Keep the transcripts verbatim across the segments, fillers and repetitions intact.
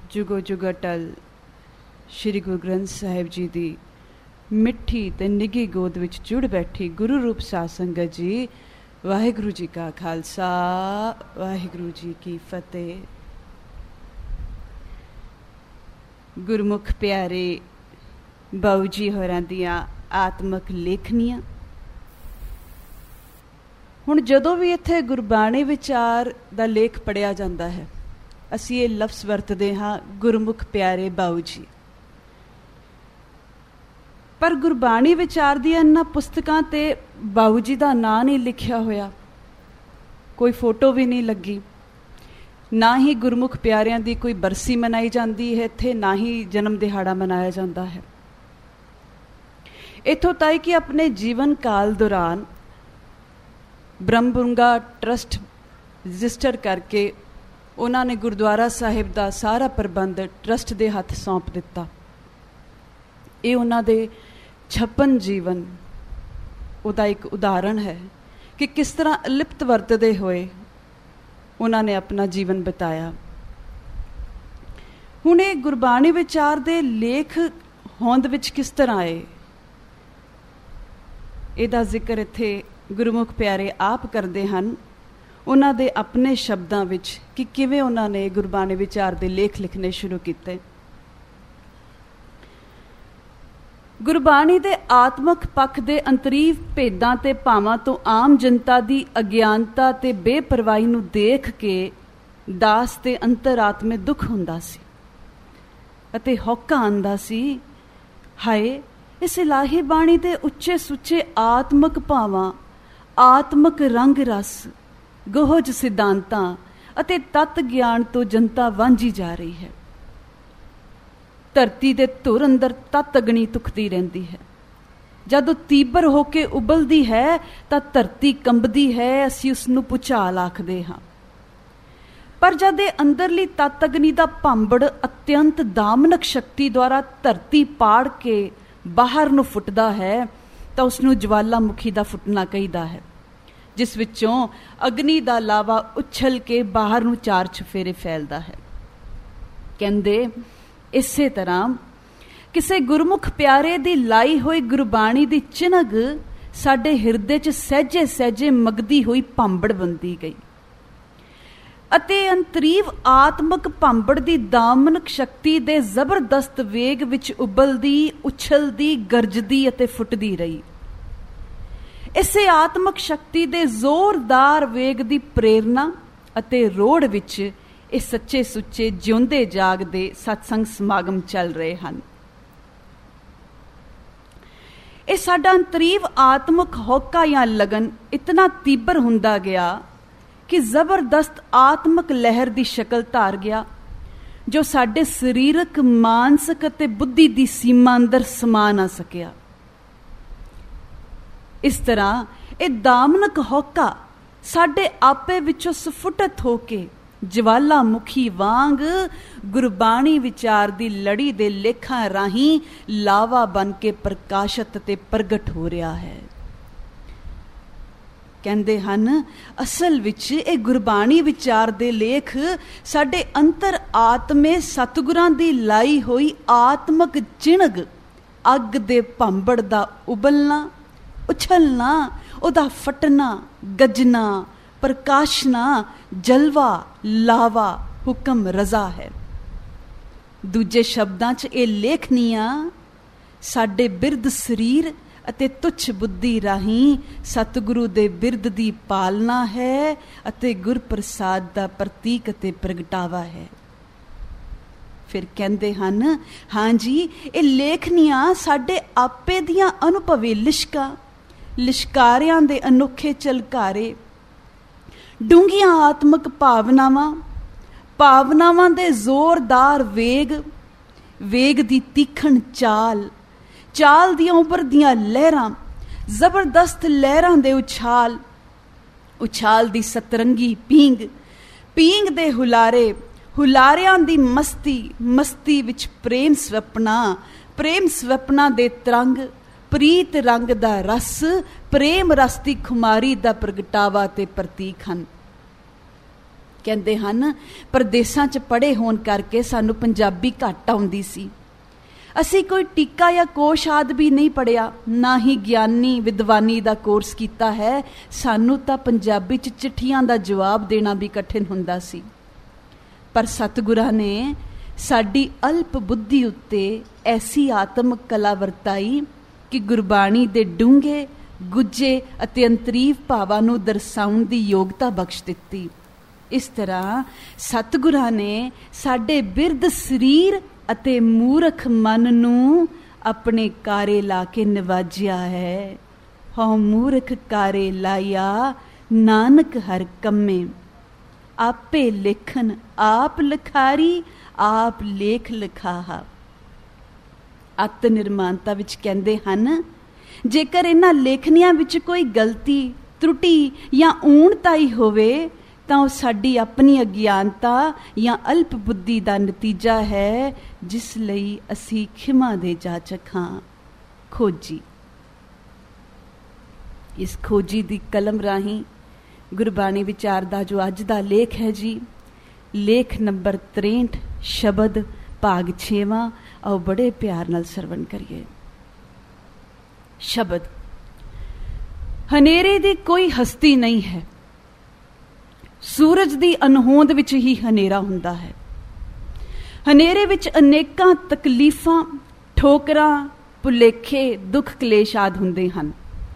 जुगो जुग अटल श्री गुरु ग्रंथ साहिब जी दी मिठी ते निगी गोद विच जुड़ बैठी गुरु रूप साध संगत जी, वाहिगुरु जी का खालसा वाहिगुरु जी की फतेह। गुरमुख प्यारे बाऊ जी होरां दियां आत्मक लेखनियां। हुण जदों भी इत्थे गुरबाणी विचार दा लेख पढ़िया जांदा है, असीं ये लफ्ज़ वरतदे हां गुरमुख प्यारे बाऊ जी। पर गुरबाणी विचार दियां इन्हां पुस्तकां ते बाऊ जी दा नां नहीं लिखिया होया, कोई फोटो भी नहीं लगी, ना ही गुरमुख प्यारियां दी कोई बरसी मनाई जाती है इत्थे, ना ही जन्म दिहाड़ा मनाया जाता है। इत्थों तक कि अपने जीवन काल दौरान ब्रह्मबुंगा ट्रस्ट रजिस्टर करके उन्होंने गुरुद्वारा साहिब का सारा प्रबंध ट्रस्ट के हथ सौंप दिता। ये उन्होंने छप्पन जीवन उदा एक उदाहरण है कि किस तरह अलिप्त वरतते हुए उन्होंने अपना जीवन बिताया। हुण ये गुरबाणी विचार दे लेख होंद विच किस तरह आए, इहदा जिक्र इत्थे गुरमुख प्यारे आप करते हैं उन्हां दे अपने शब्दां विच कि किवें उन्होंने गुरबाणी विचार दे लेख लिखने शुरू किए। गुरबाणी दे आत्मक पक्ष दे अंतरीव भेदां ते भावां तो आम जनता दी अज्ञानता ते बेपरवाही नूं देख के दास ते अंतरात्मे दुख हुंदा सी अते हौका आंदा सी, हाय इस इलाही बाणी दे उच्चे सुच्चे आत्मक भावां, आत्मक रंग रस, गोहज सिद्धांतां अते तत्त ज्ञान तो जनता वांझी जा रही है। धरती दे धुर अंदर तत्त अग्नि तुखदी रहिंदी है, जदों तीबर होके उबलदी है तां धरती कंबदी है, असीं उसनूं भुचाल आखदे हां। पर जद इह अंदरली तत्त अग्नि दा भांबड़ अत्यंत दामनक शक्ति द्वारा धरती पाड़ के बाहर नूं फुटदा है तां उसनूं ज्वालामुखी दा फुटना कहीदा है, जिस विचों अग्नि दा लावा उछल के बाहर नूं चार चफेरे फैलदा है। कहंदे इसे तरह किसे गुरमुख प्यारे दी लाई हुई गुरबाणी दी चिनग साडे हिरदे च सहजे सहजे मगदी हुई भांबड़ बनदी गई अते अंतरीव आत्मक भांबड़ दी दामनक शक्ति दे जबरदस्त वेग विच उबलदी, उछलदी, गरजदी अते फुटदी रही। इसे आत्मक शक्ति दे जोरदार वेग दी प्रेरणा अते रोड़ विच इह सच्चे सुच्चे जिउंदे जागदे सत्संग समागम चल रहे हैं। इह साडा अंतरीव आत्मक होका या लगन इतना तीबर हुंदा गया कि जबरदस्त आत्मक लहर दी शक्ल धार गया, जो साडे शरीरक, मानसिक अते बुद्धि दी सीमा अंदर समा ना सकिया। इस तरह यह दामनक होका साडे आपे विचों स्फुटत होके ज्वालामुखी वांग गुरबाणी विचार दी लड़ी दे लेखां राहीं लावा बन के प्रकाशत ते प्रगट हो रहा है। कहंदे हन असल विच ये गुरबाणी विचार दे लेख साडे अंतर आत्मे सतगुरां दी लाई होई आत्मक चिणग अग दे भांबड़ दा उबलना, उछलना, उदा फटना, गजना, प्रकाशना, जलवा, लावा, हुक्म रजा है। दूजे शब्दां च ये लेखनियां साडे बिरद शरीर अते तुच्छ बुद्धि राहीं सतगुरु दे बिरद दी पालना है अते गुर प्रसाद दा प्रतीक अते प्रगटावा है। फिर कहंदे हन हाँ जी ये लेखनियां साडे आपे दियां अनुभवी लिशका, लिशकारियां दे अनोखे झलकारे, डूंघियां आत्मक भावनावां, भावनावां दे जोरदार वेग, वेग दी तीखण चाल, चाल दियां उभरदियां लहरां, जबरदस्त लहरां दे उछाल, उछाल दी सतरंगी पींग, पींग दे हुलारे, हुलारियां दी मस्ती, मस्ती विच प्रेम स्वप्ना, प्रेम स्वप्ना दे तरंग, प्रीत रंग दा रस, प्रेम रस दी खुमारी दा प्रगटावा ते प्रतीक हन। ਕਹਿੰਦੇ ਹਨ ਪ੍ਰਦੇਸਾਂ 'ਚ ਪੜ੍ਹੇ ਹੋਣ ਕਰਕੇ ਸਾਨੂੰ ਪੰਜਾਬੀ ਘੱਟ ਆਉਂਦੀ ਸੀ। ਅਸੀਂ ਕੋਈ ਟੀਕਾ ਜਾਂ ਕੋਸ਼ ਆਦਿ ਵੀ ਨਹੀਂ ਪੜ੍ਹਿਆ, ਨਾ ਹੀ ਗਿਆਨੀ ਵਿਦਵਾਨੀ ਦਾ ਕੋਰਸ ਕੀਤਾ ਹੈ। ਸਾਨੂੰ ਤਾਂ ਪੰਜਾਬੀ 'ਚ ਚਿੱਠੀਆਂ ਦਾ ਜਵਾਬ ਦੇਣਾ ਵੀ ਕਠਿਨ ਹੁੰਦਾ ਸੀ। ਪਰ ਸਤਿਗੁਰਾਂ ਨੇ ਸਾਡੀ ਅਲਪ ਬੁੱਧੀ ਉੱਤੇ ਐਸੀ ਆਤਮ ਕਲਾ ਵਰਤਾਈ ਕਿ ਗੁਰਬਾਣੀ ਦੇ ਡੂੰਘੇ ਗੁੱਝੇ ਅਤੇ ਅੰਤਰੀਵ ਭਾਵਾਂ ਨੂੰ ਦਰਸਾਉਣ ਦੀ ਯੋਗਤਾ ਬਖਸ਼ ਦਿੱਤੀ। ਇਸ ਤਰ੍ਹਾਂ ਸਤਿਗੁਰਾਂ ਨੇ ਸਾਡੇ ਬਿਰਧ ਸਰੀਰ ਅਤੇ ਮੂਰਖ ਮਨ ਨੂੰ ਆਪਣੇ ਕਾਰੇ ਲਾ ਕੇ ਨਿਵਾਜਿਆ ਹੈ। ਹਉ ਮੂਰਖ ਕਾਰੇ ਲਾਇਆ ਨਾਨਕ ਹਰ ਕੰਮੇ, ਆਪੇ ਲਿਖਨ ਆਪ ਲਿਖਾਰੀ ਆਪ ਲੇਖ ਲਿਖਾਹਾ। ਅੱਤ ਨਿਰਮਾਨਤਾ ਵਿੱਚ ਕਹਿੰਦੇ ਹਨ ਜੇਕਰ ਇਹਨਾਂ ਲੇਖਨੀਆਂ ਵਿੱਚ ਕੋਈ ਗਲਤੀ ਤਰੁਟੀ ਜਾਂ ਊਣਤਾਈ ਹੋਵੇ ਤਾਂ ਉਹ ਸਾਡੀ ਆਪਣੀ ਅਗਿਆਨਤਾ ਜਾਂ ਅਲਪ ਬੁੱਧੀ ਦਾ ਨਤੀਜਾ ਹੈ, ਜਿਸ ਲਈ ਅਸੀਂ ਖਿਮਾ ਦੇ ਜਾਚਕ ਹਾਂ। ਖੋਜੀ। ਇਸ ਖੋਜੀ ਦੀ ਕਲਮ ਰਾਹੀਂ ਗੁਰਬਾਣੀ ਵਿਚਾਰ ਦਾ ਜੋ ਅੱਜ ਦਾ ਲੇਖ ਹੈ ਜੀ, ਲੇਖ ਨੰਬਰ ਤਰੇਂਹਠ, ਸ਼ਬਦ ਭਾਗ ਛੇਵਾਂ। ਆਓ ਬੜੇ ਪਿਆਰ ਨਾਲ ਸਰਵਣ ਕਰੀਏ। ਸ਼ਬਦ। ਹਨੇਰੇ ਦੀ ਕੋਈ ਹਸਤੀ ਨਹੀਂ ਹੈ। ਸੂਰਜ ਦੀ ਅਨਹੋਂਦ ਵਿੱਚ ਹੀ ਹਨੇਰਾ ਹੁੰਦਾ ਹੈ। ਹਨੇਰੇ ਵਿੱਚ ਅਨੇਕਾਂ ਤਕਲੀਫਾਂ, ਠੋਕਰਾਂ, ਭੁਲੇਖੇ, ਦੁੱਖ ਕਲੇਸ਼ ਆਦਿ ਹੁੰਦੇ ਹਨ।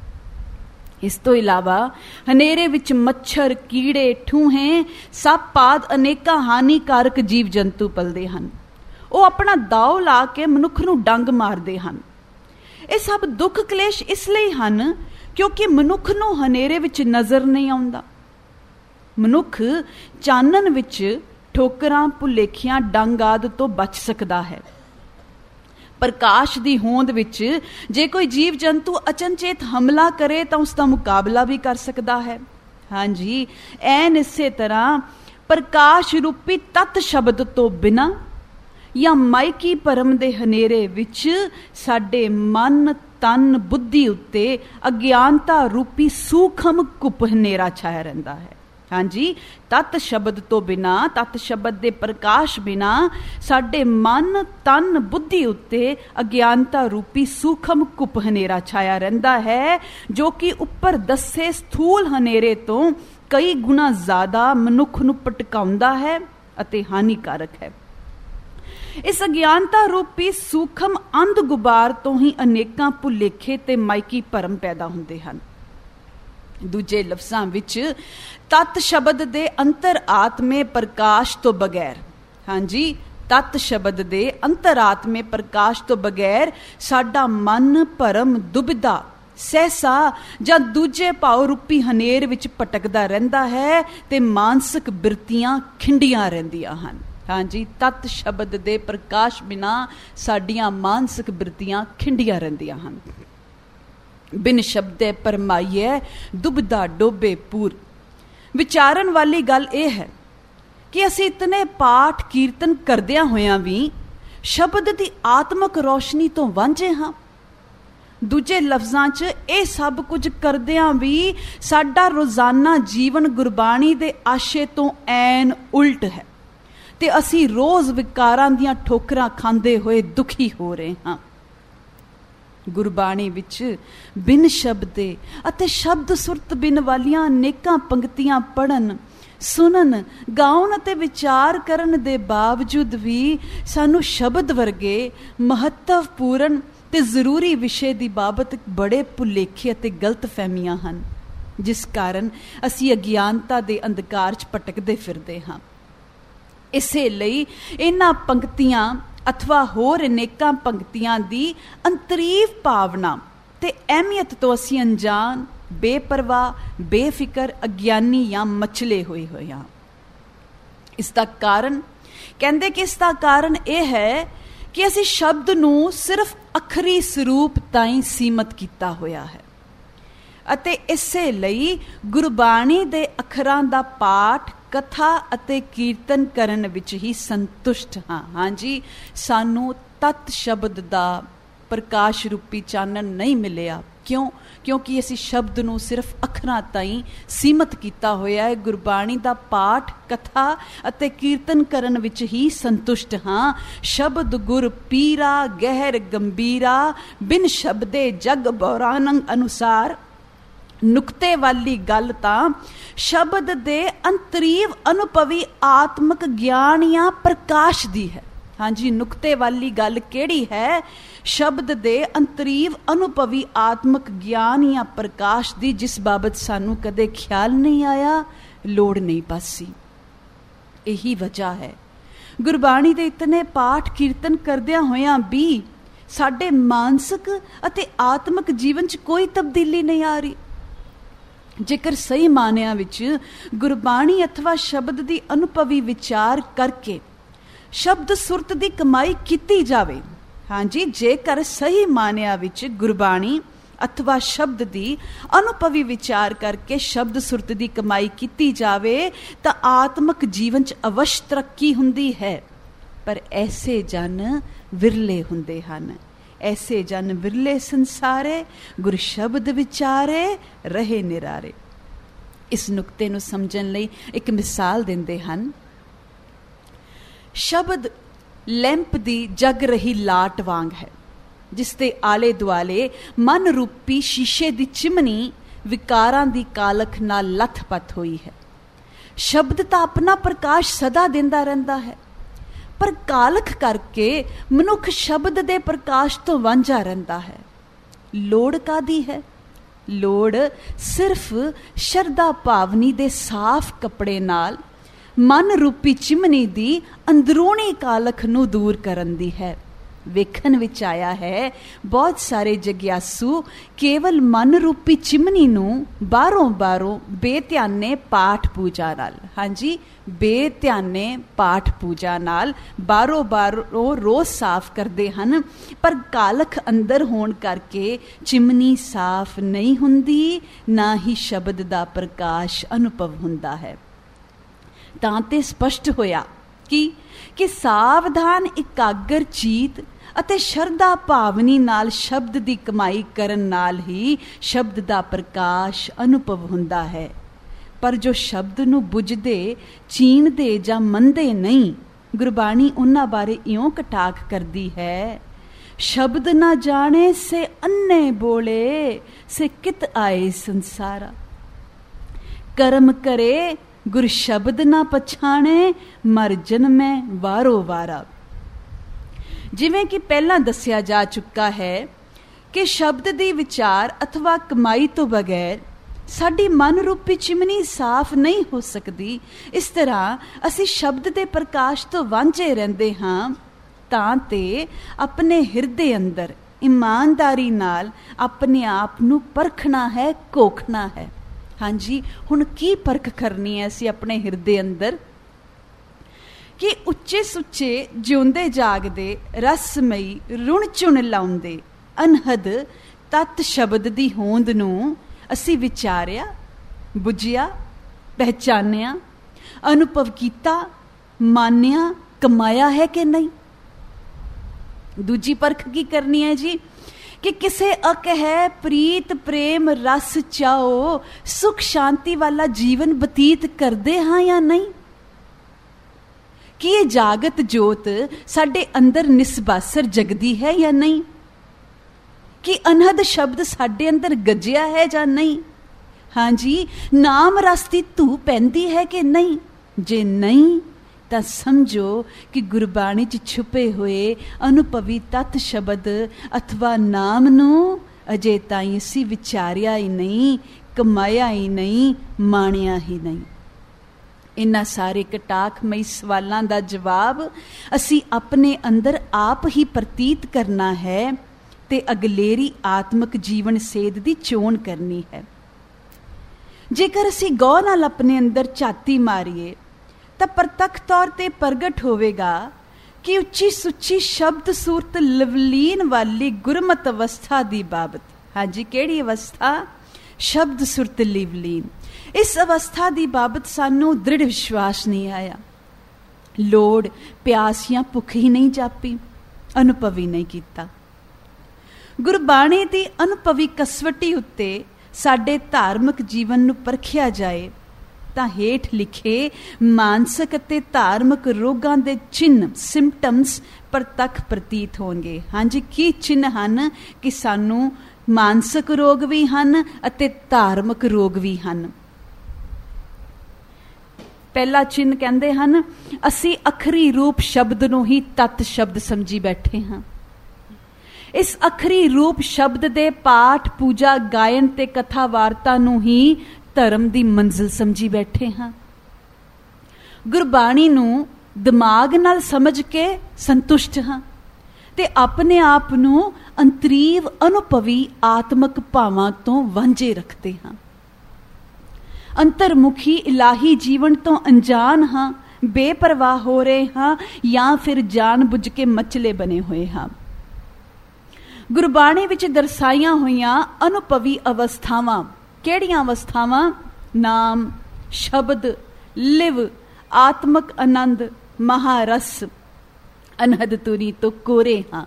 ਇਸ ਤੋਂ ਇਲਾਵਾ ਹਨੇਰੇ ਵਿੱਚ ਮੱਛਰ, ਕੀੜੇ, ਠੂਹੇ, ਸੱਪ ਆਦਿ ਅਨੇਕਾਂ ਹਾਨੀਕਾਰਕ ਜੀਵ ਜੰਤੂ ਪਲਦੇ ਹਨ। ਉਹ ਆਪਣਾ ਦਾਅ ਲਾ ਕੇ ਮਨੁੱਖ ਨੂੰ ਡੰਗ ਮਾਰਦੇ ਹਨ। ਇਹ ਸਭ ਦੁੱਖ ਕਲੇਸ਼ ਇਸ ਲਈ ਹਨ ਕਿਉਂਕਿ ਮਨੁੱਖ ਨੂੰ ਹਨੇਰੇ ਵਿੱਚ ਨਜ਼ਰ ਨਹੀਂ ਆਉਂਦਾ। ਮਨੁੱਖ ਚਾਨਣ ਵਿੱਚ ਠੋਕਰਾਂ, ਭੁਲੇਖਿਆਂ, ਡੰਗ ਆਦਿ ਤੋਂ ਬਚ ਸਕਦਾ ਹੈ। ਪ੍ਰਕਾਸ਼ ਦੀ ਹੋਂਦ ਵਿੱਚ ਜੇ ਕੋਈ ਜੀਵ ਜੰਤੂ ਅਚਨਚੇਤ ਹਮਲਾ ਕਰੇ ਤਾਂ ਉਸ ਦਾ ਮੁਕਾਬਲਾ ਵੀ ਕਰ ਸਕਦਾ ਹੈ। ਹਾਂਜੀ, ਐਨ ਇਸੇ ਤਰ੍ਹਾਂ ਪ੍ਰਕਾਸ਼ ਰੂਪੀ ਤਤ ਸ਼ਬਦ ਤੋਂ ਬਿਨਾਂ ਜਾਂ ਮਾਇਕੀ ਭਰਮ ਦੇ ਹਨੇਰੇ ਵਿੱਚ ਸਾਡੇ ਮਨ, ਤਨ, ਬੁੱਧੀ ਉੱਤੇ ਅਗਿਆਨਤਾ ਰੂਪੀ ਸੂਖਮ ਘੁੱਪ ਹਨੇਰਾ ਛਾਇਆ ਰਹਿੰਦਾ ਹੈ। ਹਾਂਜੀ, ਤਤ ਸ਼ਬਦ ਤੋਂ ਬਿਨਾਂ, ਤਤ ਸ਼ਬਦ ਦੇ ਪ੍ਰਕਾਸ਼ ਬਿਨਾਂ ਸਾਡੇ ਮਨ, ਤਨ, ਬੁੱਧੀ ਉੱਤੇ ਅਗਿਆਨਤਾ ਰੂਪੀ ਸੂਖਮ ਘੁੱਪ ਹਨੇਰਾ ਛਾਇਆ ਰਹਿੰਦਾ ਹੈ, ਜੋ ਕਿ ਉੱਪਰ ਦੱਸੇ ਸਥੂਲ ਹਨੇਰੇ ਤੋਂ ਕਈ ਗੁਣਾ ਜ਼ਿਆਦਾ ਮਨੁੱਖ ਨੂੰ ਭਟਕਾਉਂਦਾ ਹੈ ਅਤੇ ਹਾਨੀਕਾਰਕ ਹੈ। ਇਸ ਅਗਿਆਨਤਾ ਰੂਪੀ ਸੂਖਮ ਅੰਧ ਗੁਬਾਰ ਤੋਂ ਹੀ ਅਨੇਕਾਂ ਭੁਲੇਖੇ ਤੇ ਮਾਇਕੀ ਭਰਮ ਪੈਦਾ ਹੁੰਦੇ ਹਨ। ਦੂਜੇ ਲਫ਼ਜ਼ਾਂ ਵਿੱਚ ਤਤ ਸ਼ਬਦ ਦੇ ਅੰਤਰ ਆਤਮੇ ਪ੍ਰਕਾਸ਼ ਤੋਂ ਬਗੈਰ, ਹਾਂਜੀ, ਤਤ ਸ਼ਬਦ ਦੇ ਅੰਤਰ ਆਤਮੇ ਪ੍ਰਕਾਸ਼ ਤੋਂ ਬਗੈਰ ਸਾਡਾ ਮਨ ਭਰਮ, ਦੁਬਿਧਾ, ਸਹਿਸਾ ਜਾਂ ਦੂਜੇ ਭਾਵ ਰੂਪੀ ਹਨੇਰ ਵਿੱਚ ਭਟਕਦਾ ਰਹਿੰਦਾ ਹੈ ਤੇ ਮਾਨਸਿਕ ਬਿਰਤੀਆਂ ਖਿੰਡੀਆਂ ਰਹਿੰਦੀਆਂ ਹਨ। ਹਾਂਜੀ, ਤਤ ਸ਼ਬਦ ਦੇ ਪ੍ਰਕਾਸ਼ ਬਿਨਾਂ ਸਾਡੀਆਂ ਮਾਨਸਿਕ ਬਿਰਤੀਆਂ ਖਿੰਡੀਆਂ ਰਹਿੰਦੀਆਂ ਹਨ। ਬਿਨ ਸ਼ਬਦੇ ਪਰਮਾਈਏ ਦੁਬਿਧਾ ਡੋਬੇ ਪੂਰ। ਵਿਚਾਰਨ ਵਾਲੀ ਗੱਲ ਇਹ ਹੈ ਕਿ ਅਸੀਂ ਇਤਨੇ ਪਾਠ ਕੀਰਤਨ ਕਰਦਿਆਂ ਹੋਇਆਂ ਵੀ ਸ਼ਬਦ ਦੀ ਆਤਮਕ ਰੌਸ਼ਨੀ ਤੋਂ ਵਾਂਝੇ ਹਾਂ। ਦੂਜੇ ਲਫ਼ਜ਼ਾਂ 'ਚ ਇਹ ਸਭ ਕੁਝ ਕਰਦਿਆਂ ਵੀ ਸਾਡਾ ਰੋਜ਼ਾਨਾ ਜੀਵਨ ਗੁਰਬਾਣੀ ਦੇ ਆਸ਼ੇ ਤੋਂ ਐਨ ਉਲਟ ਹੈ ਤੇ ਅਸੀਂ ਰੋਜ਼ ਵਿਕਾਰਾਂ ਦੀਆਂ ਠੋਕਰਾਂ ਖਾਂਦੇ ਹੋਏ ਦੁਖੀ ਹੋ ਰਹੇ ਹਾਂ। ਗੁਰਬਾਣੀ ਵਿੱਚ ਬਿਨ ਸ਼ਬਦੇ ਅਤੇ ਸ਼ਬਦ ਸੁਰਤ ਬਿਨ ਵਾਲੀਆਂ ਅਨੇਕਾਂ ਪੰਕਤੀਆਂ ਪੜ੍ਹਨ, ਸੁਣਨ, ਗਾਉਣ ਅਤੇ ਵਿਚਾਰ ਕਰਨ ਦੇ ਬਾਵਜੂਦ ਵੀ ਸਾਨੂੰ ਸ਼ਬਦ ਵਰਗੇ ਮਹੱਤਵਪੂਰਨ ਤੇ ਜ਼ਰੂਰੀ ਵਿਸ਼ੇ ਦੀ ਬਾਬਤ ਬੜੇ ਭੁਲੇਖੇ ਅਤੇ ਗਲਤ ਫਹਿਮੀਆਂ ਹਨ, ਜਿਸ ਕਾਰਨ ਅਸੀਂ ਅਗਿਆਨਤਾ ਦੇ ਅੰਧਕਾਰ 'ਚ ਭਟਕਦੇ ਫਿਰਦੇ ਹਾਂ। ਇਸੇ ਲਈ ਇਹਨਾਂ ਪੰਕਤੀਆਂ ਅਥਵਾ ਹੋਰ ਅਨੇਕਾਂ ਪੰਕਤੀਆਂ ਦੀ ਅੰਤਰੀਵ ਭਾਵਨਾ ਤੇ ਅਹਿਮੀਅਤ ਤੋਂ ਅਸੀਂ ਅਣਜਾਣ, ਬੇਪਰਵਾਹ, ਬੇਫਿਕਰ, ਅਗਿਆਨੀ ਜਾਂ ਮਚਲੇ ਹੋਏ ਹੋਏ ਹਾਂ। ਇਸ ਦਾ ਕਾਰਨ ਕਹਿੰਦੇ ਕਿ ਇਸ ਦਾ ਕਾਰਨ ਇਹ ਹੈ ਕਿ ਅਸੀਂ ਸ਼ਬਦ ਨੂੰ ਸਿਰਫ ਅੱਖਰੀ ਸਰੂਪ ਤਾਈਂ ਸੀਮਤ ਕੀਤਾ ਹੋਇਆ ਹੈ ਅਤੇ ਇਸੇ ਲਈ ਗੁਰਬਾਣੀ ਦੇ ਅੱਖਰਾਂ ਦਾ ਪਾਠ, ਕਥਾ ਅਤੇ ਕੀਰਤਨ ਕਰਨ ਵਿੱਚ ਹੀ ਸੰਤੁਸ਼ਟ ਹਾਂ। ਹਾਂਜੀ, ਸਾਨੂੰ ਤਤ ਸ਼ਬਦ ਦਾ ਪ੍ਰਕਾਸ਼ ਰੂਪੀ ਚਾਨਣ ਨਹੀਂ ਮਿਲਿਆ ਕਿਉਂ? ਕਿਉਂਕਿ ਅਸੀਂ ਸ਼ਬਦ ਨੂੰ ਸਿਰਫ ਅੱਖਰਾਂ ਤਾਈਂ ਸੀਮਤ ਕੀਤਾ ਹੋਇਆ ਹੈ। ਗੁਰਬਾਣੀ ਦਾ ਪਾਠ, ਕਥਾ ਅਤੇ ਕੀਰਤਨ ਕਰਨ ਵਿੱਚ ਹੀ ਸੰਤੁਸ਼ਟ ਹਾਂ। ਸ਼ਬਦ ਗੁਰ ਪੀਰਾ ਗਹਿਰ ਗੰਭੀਰਾ, ਬਿਨ ਸ਼ਬਦੇ ਜਗ ਬੌਰਾਨੰ ਅਨੁਸਾਰ। ਨੁਕਤੇ ਵਾਲੀ ਗੱਲ ਤਾਂ ਸ਼ਬਦ ਦੇ ਅੰਤਰੀਵ ਅਨੁਭਵੀ ਆਤਮਕ ਗਿਆਨ ਜਾਂ ਪ੍ਰਕਾਸ਼ ਦੀ ਹੈ। ਹਾਂਜੀ, ਨੁਕਤੇ ਵਾਲੀ ਗੱਲ ਕਿਹੜੀ ਹੈ? ਸ਼ਬਦ ਦੇ ਅੰਤਰੀਵ ਅਨੁਭਵੀ ਆਤਮਕ ਗਿਆਨ ਜਾਂ ਪ੍ਰਕਾਸ਼ ਦੀ, ਜਿਸ ਬਾਬਤ ਸਾਨੂੰ ਕਦੇ ਖਿਆਲ ਨਹੀਂ ਆਇਆ, ਲੋੜ ਨਹੀਂ ਪਾਸੀ। ਇਹੀ ਵਜ੍ਹਾ ਹੈ ਗੁਰਬਾਣੀ ਦੇ ਇਤਨੇ ਪਾਠ ਕੀਰਤਨ ਕਰਦਿਆਂ ਹੋਇਆਂ ਵੀ ਸਾਡੇ ਮਾਨਸਿਕ ਅਤੇ ਆਤਮਕ ਜੀਵਨ 'ਚ ਕੋਈ ਤਬਦੀਲੀ ਨਹੀਂ ਆ ਰਹੀ। ਜੇਕਰ ਸਹੀ ਮਾਨਿਆਂ ਵਿੱਚ ਗੁਰਬਾਣੀ ਅਥਵਾ ਸ਼ਬਦ ਦੀ ਅਨੁਭਵੀ ਵਿਚਾਰ ਕਰਕੇ ਸ਼ਬਦ ਸੁਰਤ ਦੀ ਕਮਾਈ ਕੀਤੀ ਜਾਵੇ, ਹਾਂਜੀ, ਜੇਕਰ ਸਹੀ ਮਾਨਿਆਂ ਵਿੱਚ ਗੁਰਬਾਣੀ ਅਥਵਾ ਸ਼ਬਦ ਦੀ ਅਨੁਭਵੀ ਵਿਚਾਰ ਕਰਕੇ ਸ਼ਬਦ ਸੁਰਤ ਦੀ ਕਮਾਈ ਕੀਤੀ ਜਾਵੇ ਤਾਂ ਆਤਮਕ ਜੀਵਨ 'ਚ ਅਵਸ਼ ਤਰੱਕੀ ਹੁੰਦੀ ਹੈ। ਪਰ ਐਸੇ ਜਨ ਵਿਰਲੇ ਹੁੰਦੇ ਹਨ। ਐਸੇ ਜਨ ਵਿਰਲੇ ਸੰਸਾਰੇ, ਗੁਰ ਸ਼ਬਦ ਵਿਚਾਰੇ ਰਹੇ ਨਿਰਾਰੇ। ਇਸ ਨੁਕਤੇ ਨੂੰ ਸਮਝਣ ਲਈ ਇੱਕ ਮਿਸਾਲ ਦਿੰਦੇ ਹਨ। ਸ਼ਬਦ ਲੈਂਪ ਦੀ ਜਗ ਰਹੀ ਲਾਟ ਵਾਂਗ ਹੈ, ਜਿਸ ਦੇ ਆਲੇ ਦੁਆਲੇ ਮਨ ਰੂਪੀ ਸ਼ੀਸ਼ੇ ਦੀ ਚਿਮਨੀ ਵਿਕਾਰਾਂ ਦੀ ਕਾਲਖ ਨਾਲ ਲੱਥ-ਪੱਥ ਹੋਈ ਹੈ। ਸ਼ਬਦ ਤਾਂ ਆਪਣਾ ਪ੍ਰਕਾਸ਼ ਸਦਾ ਦਿੰਦਾ ਰਹਿੰਦਾ ਹੈ, ਪਰ ਕਾਲਖ ਕਰਕੇ ਮਨੁੱਖ ਸ਼ਬਦ ਦੇ ਪ੍ਰਕਾਸ਼ ਤੋਂ ਵਾਂਝਾ ਰਹਿੰਦਾ ਹੈ। ਲੋੜ ਕਾਹਦੀ ਹੈ? ਲੋੜ ਸਿਰਫ ਸ਼ਰਧਾ ਭਾਵਨੀ ਦੇ ਸਾਫ਼ ਕੱਪੜੇ ਨਾਲ ਮਨ ਰੂਪੀ ਚਿਮਨੀ ਦੀ ਅੰਦਰੂਨੀ ਕਾਲਖ ਨੂੰ ਦੂਰ ਕਰਨ ਦੀ ਹੈ। ਵੇਖਣ ਵਿੱਚ ਆਇਆ ਹੈ ਬਹੁਤ ਸਾਰੇ ਜਗਿਆਸੂ ਕੇਵਲ ਮਨ ਰੂਪੀ ਚਿਮਨੀ ਨੂੰ ਬਾਹਰੋਂ ਬਾਹਰੋਂ ਬੇਧਿਆਨੇ ਪਾਠ ਪੂਜਾ ਨਾਲ, ਹਾਂਜੀ, ਬੇਧਿਆਨੇ ਪਾਠ ਪੂਜਾ ਨਾਲ ਬਾਹਰੋਂ ਬਾਹਰੋਂ ਰੋਜ਼ ਸਾਫ਼ ਕਰਦੇ ਹਨ, ਪਰ ਕਾਲਖ ਅੰਦਰ ਹੋਣ ਕਰਕੇ ਚਿਮਨੀ ਸਾਫ਼ ਨਹੀਂ ਹੁੰਦੀ, ਨਾ ਹੀ ਸ਼ਬਦ ਦਾ ਪ੍ਰਕਾਸ਼ ਅਨੁਭਵ ਹੁੰਦਾ ਹੈ। ਤਾਂ ਤੇ ਸਪਸ਼ਟ ਹੋਇਆ ਕਿ ਕਿ ਸਾਵਧਾਨ ਇਕਾਗਰ ਚੀਤ ਅਤੇ ਸ਼ਰਧਾ ਭਾਵਨੀ ਨਾਲ ਸ਼ਬਦ ਦੀ ਕਮਾਈ ਕਰਨ ਨਾਲ ਹੀ ਸ਼ਬਦ ਦਾ ਪ੍ਰਕਾਸ਼ ਅਨੁਭਵ ਹੁੰਦਾ ਹੈ। ਪਰ ਜੋ ਸ਼ਬਦ ਨੂੰ ਬੁੱਝਦੇ, ਚੀਣਦੇ ਜਾਂ ਮੰਨਦੇ ਨਹੀਂ, ਗੁਰਬਾਣੀ ਉਹਨਾਂ ਬਾਰੇ ਇਉਂ ਕਟਾਖ ਕਰਦੀ ਹੈ। ਸ਼ਬਦ ਨਾ ਜਾਣੇ ਸੇ ਅੰਨੇ ਬੋਲੇ, ਸੇ ਕਿਤ ਆਏ ਸੰਸਾਰਾ। ਕਰਮ ਕਰੇ ਗੁਰ ਸ਼ਬਦ ਨਾ ਪਛਾਣੇ, ਮਰ ਜਨਮੈ ਵਾਰੋ ਵਾਰਾ। ਜਿਵੇਂ ਕਿ ਪਹਿਲਾਂ ਦੱਸਿਆ ਜਾ ਚੁੱਕਾ ਹੈ ਕਿ ਸ਼ਬਦ ਦੀ ਵਿਚਾਰ ਅਥਵਾ ਕਮਾਈ ਤੋਂ ਬਗੈਰ ਸਾਡੀ ਮਨ ਰੂਪੀ ਚਿਮਨੀ ਸਾਫ਼ ਨਹੀਂ ਹੋ ਸਕਦੀ। ਇਸ ਤਰ੍ਹਾਂ ਅਸੀਂ ਸ਼ਬਦ ਦੇ ਪ੍ਰਕਾਸ਼ ਤੋਂ ਵਾਂਝੇ ਰਹਿੰਦੇ ਹਾਂ। ਤਾਂ ਤੇ ਆਪਣੇ ਹਿਰਦੇ ਅੰਦਰ ਇਮਾਨਦਾਰੀ ਨਾਲ ਆਪਣੇ ਆਪ ਨੂੰ ਪਰਖਣਾ ਹੈ, ਘੋਖਣਾ ਹੈ। ਹਾਂਜੀ, ਹੁਣ ਕੀ ਪਰਖ ਕਰਨੀ ਹੈ ਅਸੀਂ ਆਪਣੇ ਹਿਰਦੇ ਅੰਦਰ? ਕਿ ਉੱਚੇ ਸੁੱਚੇ ਜਿਉਂਦੇ ਜਾਗਦੇ ਰਸਮਈ ਰੁਣ ਚੁਣ ਲਾਉਂਦੇ ਅਨਹਦ ਤਤ ਸ਼ਬਦ ਦੀ ਹੋਂਦ ਨੂੰ ਅਸੀਂ ਵਿਚਾਰਿਆ, ਬੁੱਝਿਆ, ਪਹਿਚਾਨਿਆ, ਅਨੁਭਵ ਕੀਤਾ, ਮਾਨਿਆ, ਕਮਾਇਆ ਹੈ ਕਿ ਨਹੀਂ? ਦੂਜੀ ਪਰਖ ਕੀ ਕਰਨੀ ਹੈ ਜੀ? ਕਿ ਕਿਸੇ ਅਕਹਿ ਪ੍ਰੀਤ ਪ੍ਰੇਮ ਰਸ ਚਾਓ ਸੁਖ ਸ਼ਾਂਤੀ ਵਾਲਾ ਜੀਵਨ ਬਤੀਤ ਕਰਦੇ ਹਾਂ ਜਾਂ ਨਹੀਂ? ਕਿ ਇਹ ਜਾਗਤ ਜੋਤ ਸਾਡੇ ਅੰਦਰ ਨਿਸਬਾਸਰ ਜਗਦੀ ਹੈ ਜਾਂ ਨਹੀਂ? ਕਿ ਅਨਹਦ ਸ਼ਬਦ ਸਾਡੇ ਅੰਦਰ ਗੱਜਿਆ ਹੈ ਜਾਂ ਨਹੀਂ? ਹਾਂਜੀ, ਨਾਮ ਰਸ ਦੀ ਧੂ ਪੈਂਦੀ ਹੈ ਕਿ ਨਹੀਂ? ਜੇ ਨਹੀਂ ਤਾਂ ਸਮਝੋ ਕਿ ਗੁਰਬਾਣੀ 'ਚ ਛੁਪੇ ਹੋਏ ਅਨੁਭਵੀ ਤਤ ਸ਼ਬਦ ਅਥਵਾ ਨਾਮ ਨੂੰ ਅਜੇ ਤਾਈਂ ਅਸੀਂ ਵਿਚਾਰਿਆ ਹੀ ਨਹੀਂ, ਕਮਾਇਆ ਹੀ ਨਹੀਂ, ਮਾਣਿਆ ਹੀ ਨਹੀਂ। ਇਹਨਾਂ ਸਾਰੇ ਕਟਾਖਮਈ ਸਵਾਲਾਂ ਦਾ ਜਵਾਬ ਅਸੀਂ ਆਪਣੇ ਅੰਦਰ ਆਪ ਹੀ ਪ੍ਰਤੀਤ ਕਰਨਾ ਹੈ ਤੇ ਅਗਲੇਰੀ ਆਤਮਿਕ ਜੀਵਨ ਸੇਧ ਦੀ ਚੋਣ ਕਰਨੀ ਹੈ। ਜੇਕਰ ਅਸੀਂ ਗੌਰ ਨਾਲ ਆਪਣੇ ਅੰਦਰ ਝਾਤੀ ਮਾਰੀਏ ਤਾਂ ਪ੍ਰਤੱਖ ਤੌਰ ਤੇ ਪ੍ਰਗਟ ਹੋਵੇਗਾ ਕਿ ਉੱਚੀ ਸੁੱਚੀ ਸ਼ਬਦ ਸੂਰਤ ਲਵਲੀਨ ਵਾਲੀ ਗੁਰਮਤ ਅਵਸਥਾ ਦੀ ਬਾਬਤ, ਹਾਂਜੀ, ਕਿਹੜੀ ਅਵਸਥਾ? ਸ਼ਬਦ ਸੁਰਤ ਲਿਵਲੀਨ। ਇਸ ਅਵਸਥਾ ਦੀ ਬਾਬਤ ਸਾਨੂੰ ਦ੍ਰਿੜ ਵਿਸ਼ਵਾਸ ਨਹੀਂ ਆਇਆ। ਲੋੜ, ਪਿਆਸ ਜਾਂ ਭੁੱਖ ਹੀ ਨਹੀਂ ਜਾਪੀ, ਅਨੁਭਵ ਹੀ ਨਹੀਂ ਕੀਤਾ। ਗੁਰਬਾਣੀ ਦੀ ਅਨੁਭਵੀ ਕਸਵਟੀ ਉੱਤੇ ਸਾਡੇ ਧਾਰਮਿਕ ਜੀਵਨ ਨੂੰ ਪਰਖਿਆ ਜਾਏ ਤਾਂ ਹੇਠ ਲਿਖੇ ਮਾਨਸਿਕ ਅਤੇ ਧਾਰਮਿਕ ਰੋਗਾਂ ਦੇ ਚਿੰਨ੍ਹ ਸਿੰਪਟਮਸ ਪ੍ਰਤੱਖ ਪ੍ਰਤੀਤ ਹੋਣਗੇ। ਹਾਂਜੀ, ਕੀ ਚਿੰਨ੍ਹ ਹਨ ਕਿ ਸਾਨੂੰ ਮਾਨਸਿਕ ਰੋਗ ਵੀ ਹਨ ਅਤੇ ਧਾਰਮਿਕ ਰੋਗ ਵੀ ਹਨ। ਪਹਿਲਾ ਚਿੰਨ੍ਹ ਕਹਿੰਦੇ ਹਨ, ਅਸੀਂ ਅਖਰੀ ਰੂਪ ਸ਼ਬਦ ਨੂੰ ਹੀ ਤਤ ਸ਼ਬਦ ਸਮਝੀ ਬੈਠੇ ਹਾਂ। ਇਸ ਅਖਰੀ ਰੂਪ ਸ਼ਬਦ ਦੇ ਪਾਠ, ਪੂਜਾ, ਗਾਇਨ ਤੇ ਕਥਾ ਵਾਰਤਾ ਨੂੰ ਹੀ ਧਰਮ ਦੀ ਮੰਜ਼ਿਲ ਸਮਝੀ ਬੈਠੇ ਹਾਂ। ਗੁਰਬਾਣੀ ਨੂੰ ਦਿਮਾਗ ਨਾਲ ਸਮਝ ਕੇ ਸੰਤੁਸ਼ਟ ਹਾਂ ਤੇ ਆਪਣੇ ਆਪ ਨੂੰ ਅੰਤਰੀਵ ਅਨੁਭਵੀ ਆਤਮਿਕ ਭਾਵਾਂ ਤੋਂ ਵਾਂਝੇ ਰੱਖਦੇ ਹਾਂ। ਅੰਤਰਮੁਖੀ ਇਲਾਹੀ ਜੀਵਨ ਤੋਂ ਅਣਜਾਣ ਹਾਂ, ਬੇਪਰਵਾਹ ਹੋ ਰਹੇ ਹਾਂ ਜਾਂ ਫਿਰ ਜਾਣ ਬੁੱਝ ਕੇ ਮਚਲੇ ਬਣੇ ਹੋਏ ਹਾਂ। ਗੁਰਬਾਣੀ ਵਿੱਚ ਦਰਸਾਈਆਂ ਹੋਈਆਂ ਅਨੁਭਵੀ ਅਵਸਥਾਵਾਂ ਕਿਹੜੀਆਂ ਅਵਸਥਾਵਾਂ? ਨਾਮ, ਸ਼ਬਦ, ਲਿਵ, ਆਤਮਕ ਆਨੰਦ, ਮਹਾਰਸ, ਅਨਹਦ ਤੁਰੀ ਤੋਂ ਕੋਰੇ ਹਾਂ।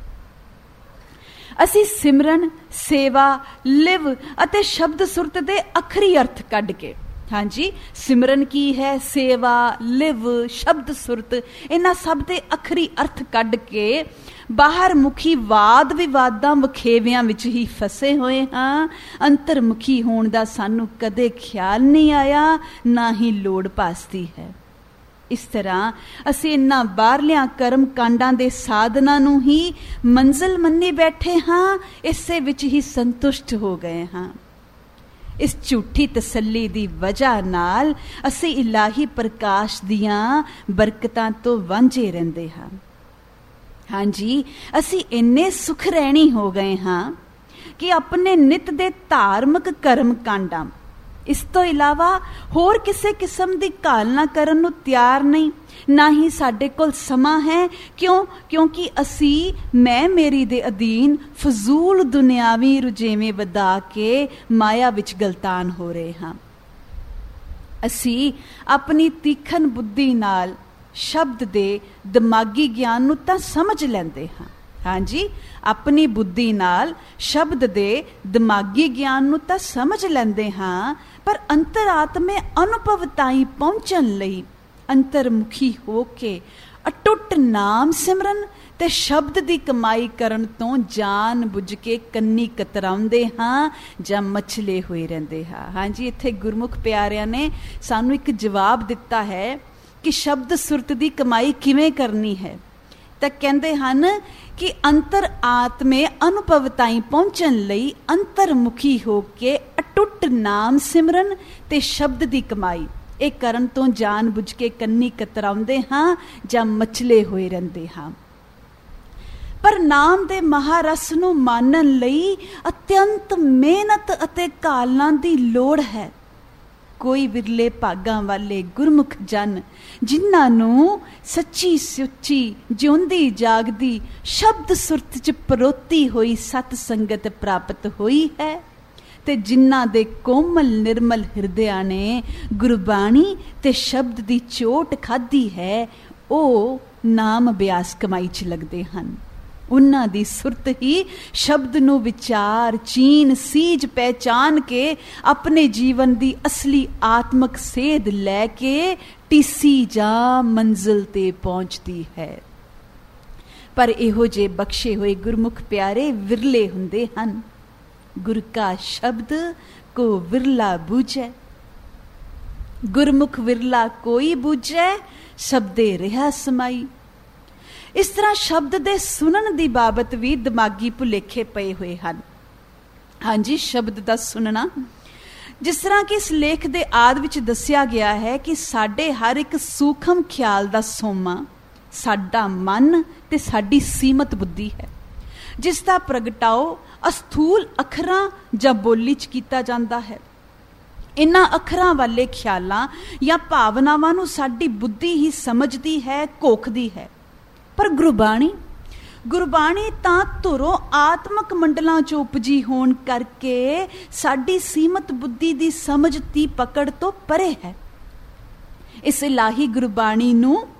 ਅਸੀਂ ਸਿਮਰਨ, ਸੇਵਾ, ਲਿਵ ਅਤੇ ਸ਼ਬਦ ਸੁਰਤ ਦੇ ਅਖਰੀ ਅਰਥ ਕੱਢ ਕੇ, ਹਾਂਜੀ, ਸਿਮਰਨ ਕੀ ਹੈ, ਸੇਵਾ, ਲਿਵ, ਸ਼ਬਦ ਸੁਰਤ, ਇਹਨਾਂ ਸਭ ਦੇ ਅਖਰੀ ਅਰਥ ਕੱਢ ਕੇ ਬਾਹਰ ਮੁਖੀ ਵਾਦ ਵਿਵਾਦਾਂ ਵਖੇਵਿਆਂ ਵਿੱਚ ਹੀ ਫਸੇ ਹੋਏ ਹਾਂ। ਅੰਤਰਮੁਖੀ ਹੋਣ ਦਾ ਸਾਨੂੰ ਕਦੇ ਖਿਆਲ ਨਹੀਂ ਆਇਆ, ਨਾ ਹੀ ਲੋੜ ਭਾਸਦੀ ਹੈ। ਇਸ ਤਰ੍ਹਾਂ ਅਸੀਂ ਇਹਨਾਂ ਬਾਹਰਲਿਆਂ ਕਰਮ ਕਾਂਡਾਂ ਦੇ ਸਾਧਨਾਂ ਨੂੰ ਹੀ ਮੰਜ਼ਿਲ ਮੰਨੀ ਬੈਠੇ ਹਾਂ, ਇਸੇ ਵਿੱਚ ਹੀ ਸੰਤੁਸ਼ਟ ਹੋ ਗਏ ਹਾਂ। ਇਸ ਝੂਠੀ ਤਸੱਲੀ ਦੀ ਵਜ੍ਹਾ ਨਾਲ ਅਸੀਂ ਇਲਾਹੀ ਪ੍ਰਕਾਸ਼ ਦੀਆਂ ਬਰਕਤਾਂ ਤੋਂ ਵਾਂਝੇ ਰਹਿੰਦੇ ਹਾਂ। ਹਾਂਜੀ, ਅਸੀਂ ਇੰਨੇ ਸੁਖ ਰਹਿਣੀ ਹੋ ਗਏ ਹਾਂ ਕਿ ਆਪਣੇ ਨਿਤ ਦੇ ਧਾਰਮਿਕ ਕਰਮ ਕਾਂਡਾਂ, ਇਸ ਤੋਂ ਇਲਾਵਾ ਹੋਰ ਕਿਸੇ ਕਿਸਮ ਦੀ ਘਾਲਣਾ ਕਰਨ ਨੂੰ ਤਿਆਰ ਨਹੀਂ, ਨਾ ਹੀ ਸਾਡੇ ਕੋਲ ਸਮਾਂ ਹੈ। ਕਿਉਂ? ਕਿਉਂਕਿ ਅਸੀਂ ਮੈਂ ਮੇਰੀ ਦੇ ਅਧੀਨ ਫਜ਼ੂਲ ਦੁਨਿਆਵੀ ਰੁਝੇਵੇਂ ਵਧਾ ਕੇ ਮਾਇਆ ਵਿੱਚ ਗਲਤਾਨ ਹੋ ਰਹੇ ਹਾਂ। ਅਸੀਂ ਆਪਣੀ ਤੀਖਣ ਬੁੱਧੀ ਨਾਲ ਸ਼ਬਦ ਦੇ ਦਿਮਾਗੀ ਗਿਆਨ ਨੂੰ ਤਾਂ ਸਮਝ ਲੈਂਦੇ ਹਾਂ। ਹਾਂਜੀ, ਆਪਣੀ ਬੁੱਧੀ ਨਾਲ ਸ਼ਬਦ ਦੇ ਦਿਮਾਗੀ ਗਿਆਨ ਨੂੰ ਤਾਂ ਸਮਝ ਲੈਂਦੇ ਹਾਂ, ਪਰ ਅੰਤਰਾਤਮੇ ਅਨੁਭਵ ਤਾਈਂ ਪਹੁੰਚਣ ਲਈ ਅੰਤਰਮੁਖੀ ਹੋ ਕੇ ਅਟੁੱਟ ਨਾਮ ਸਿਮਰਨ ਤੇ ਸ਼ਬਦ ਦੀ ਕਮਾਈ ਕਰਨ ਤੋਂ ਜਾਣ ਬੁੱਝ ਕੇ ਕੰਨੀ ਕਤਰਾਉਂਦੇ ਹਾਂ ਜਾਂ ਮਛਲੇ ਹੋਏ ਰਹਿੰਦੇ ਹਾਂ। ਹਾਂਜੀ, ਇੱਥੇ ਗੁਰਮੁਖ ਪਿਆਰਿਆਂ ਨੇ ਸਾਨੂੰ ਇੱਕ ਜਵਾਬ ਦਿੱਤਾ ਹੈ ਕਿ ਸ਼ਬਦ ਸੁਰਤ ਦੀ ਕਮਾਈ ਕਿਵੇਂ ਕਰਨੀ ਹੈ। ਤਾਂ ਕਹਿੰਦੇ ਹਨ ਕਿ ਅੰਤਰ ਆਤਮੇ ਅਨੁਭਵ ਤਾਈਂ ਪਹੁੰਚਣ ਲਈ ਅੰਤਰਮੁਖੀ ਹੋ ਕੇ ਅਟੁੱਟ ਨਾਮ ਸਿਮਰਨ ਤੇ ਸ਼ਬਦ ਦੀ ਕਮਾਈ ਇਹ ਕਰਨ ਤੋਂ ਜਾਣ ਬੁੱਝ ਕੇ ਕੰਨੀ ਕਤਰਾਉਂਦੇ ਹਾਂ ਜਾਂ ਮਚਲੇ ਹੋਏ ਰਹਿੰਦੇ ਹਾਂ। ਪਰ ਨਾਮ ਦੇ ਮਹਾਰਸ ਨੂੰ ਮਾਨਣ ਲਈ ਅਤਿਅੰਤ ਮਿਹਨਤ ਅਤੇ ਘਾਲਣਾ ਦੀ ਲੋੜ ਹੈ। ਕੋਈ ਵਿਰਲੇ ਭਾਗਾਂ ਵਾਲੇ ਗੁਰਮੁਖ ਜਨ ਜਿਨ੍ਹਾਂ ਨੂੰ ਸੱਚੀ ਸੁੱਚੀ ਜਿਉਂਦੀ ਜਾਗਦੀ ਸ਼ਬਦ ਸੁਰਤ 'ਚ ਪਰੋਤੀ ਹੋਈ ਸਤ ਸੰਗਤ ਪ੍ਰਾਪਤ ਹੋਈ ਹੈ ਤੇ ਜਿਨ੍ਹਾਂ ਦੇ ਕੋਮਲ ਨਿਰਮਲ ਹਿਰਦਿਆਂ ਨੇ ਗੁਰਬਾਣੀ ਤੇ ਸ਼ਬਦ ਦੀ ਚੋਟ ਖਾਧੀ ਹੈ, ਉਹ ਨਾਮ ਅਭਿਆਸ ਕਮਾਈ 'ਚ ਲੱਗਦੇ ਹਨ। ਉਹਨਾਂ ਦੀ ਸੁਰਤ ਹੀ ਸ਼ਬਦ ਨੂੰ ਵਿਚਾਰ, ਚੀਨ, ਸੀਜ ਪਹਿਚਾਨ ਕੇ ਆਪਣੇ ਜੀਵਨ ਦੀ ਅਸਲੀ ਆਤਮਕ ਸੇਧ ਲੈ ਕੇ ਟੀਸੀ ਜਾਂ ਮੰਜ਼ਿਲ ਤੇ ਪਹੁੰਚਦੀ ਹੈ। ਪਰ ਇਹੋ ਜਿਹੇ ਬਖਸ਼ੇ ਹੋਏ ਗੁਰਮੁਖ ਪਿਆਰੇ ਵਿਰਲੇ ਹੁੰਦੇ ਹਨ। ਗੁਰ ਕਾ ਸ਼ਬਦ ਕੋ ਵਿਰਲਾ ਬੂਝੈ, ਗੁਰਮੁਖ ਵਿਰਲਾ ਕੋਈ ਬੂਝੈ, ਸ਼ਬਦੇ ਰਿਹਾ ਸਮਾਈ। ਇਸ ਤਰ੍ਹਾਂ ਸ਼ਬਦ ਦੇ ਸੁਣਨ ਦੀ ਬਾਬਤ ਵੀ ਦਿਮਾਗੀ ਭੁਲੇਖੇ ਪਏ ਹੋਏ ਹਨ। ਹਾਂਜੀ, ਸ਼ਬਦ ਦਾ ਸੁਣਨਾ, ਜਿਸ ਤਰ੍ਹਾਂ ਕਿ ਇਸ ਲੇਖ ਦੇ ਆਦ ਵਿੱਚ ਦੱਸਿਆ ਗਿਆ ਹੈ ਕਿ ਸਾਡੇ ਹਰ ਇੱਕ ਸੂਖਮ ਖਿਆਲ ਦਾ ਸੋਮਾ ਸਾਡਾ ਮਨ ਤੇ ਸਾਡੀ ਸੀਮਤ ਬੁੱਧੀ ਹੈ, ਜਿਸ ਦਾ ਪ੍ਰਗਟਾਓ ਅਸਥੂਲ ਅੱਖਰਾਂ ਜਾਂ ਬੋਲੀ 'ਚ ਕੀਤਾ ਜਾਂਦਾ ਹੈ। ਇਹਨਾਂ ਅੱਖਰਾਂ ਵਾਲੇ ਖਿਆਲਾਂ ਜਾਂ ਭਾਵਨਾਵਾਂ ਨੂੰ ਸਾਡੀ ਬੁੱਧੀ ਹੀ ਸਮਝਦੀ ਹੈ, ਘੋਖਦੀ ਹੈ। ਪਰ ਗੁਰਬਾਣੀ ਗੁਰਬਾਣੀ ਤਾਂ ਧੁਰੋਂ ਆਤਮਕ ਮੰਡਲਾਂ 'ਚੋਂ ਉਪਜੀ ਹੋਣ ਕਰਕੇ ਸਾਡੀ ਸੀਮਤ ਬੁੱਧੀ ਦੀ ਸਮਝ ਦੀ ਪਕੜ ਤੋਂ ਪਰੇ ਹੈ। ਇਸ ਇਲਾਹੀ ਗੁਰਬਾਣੀ ਨੂੰ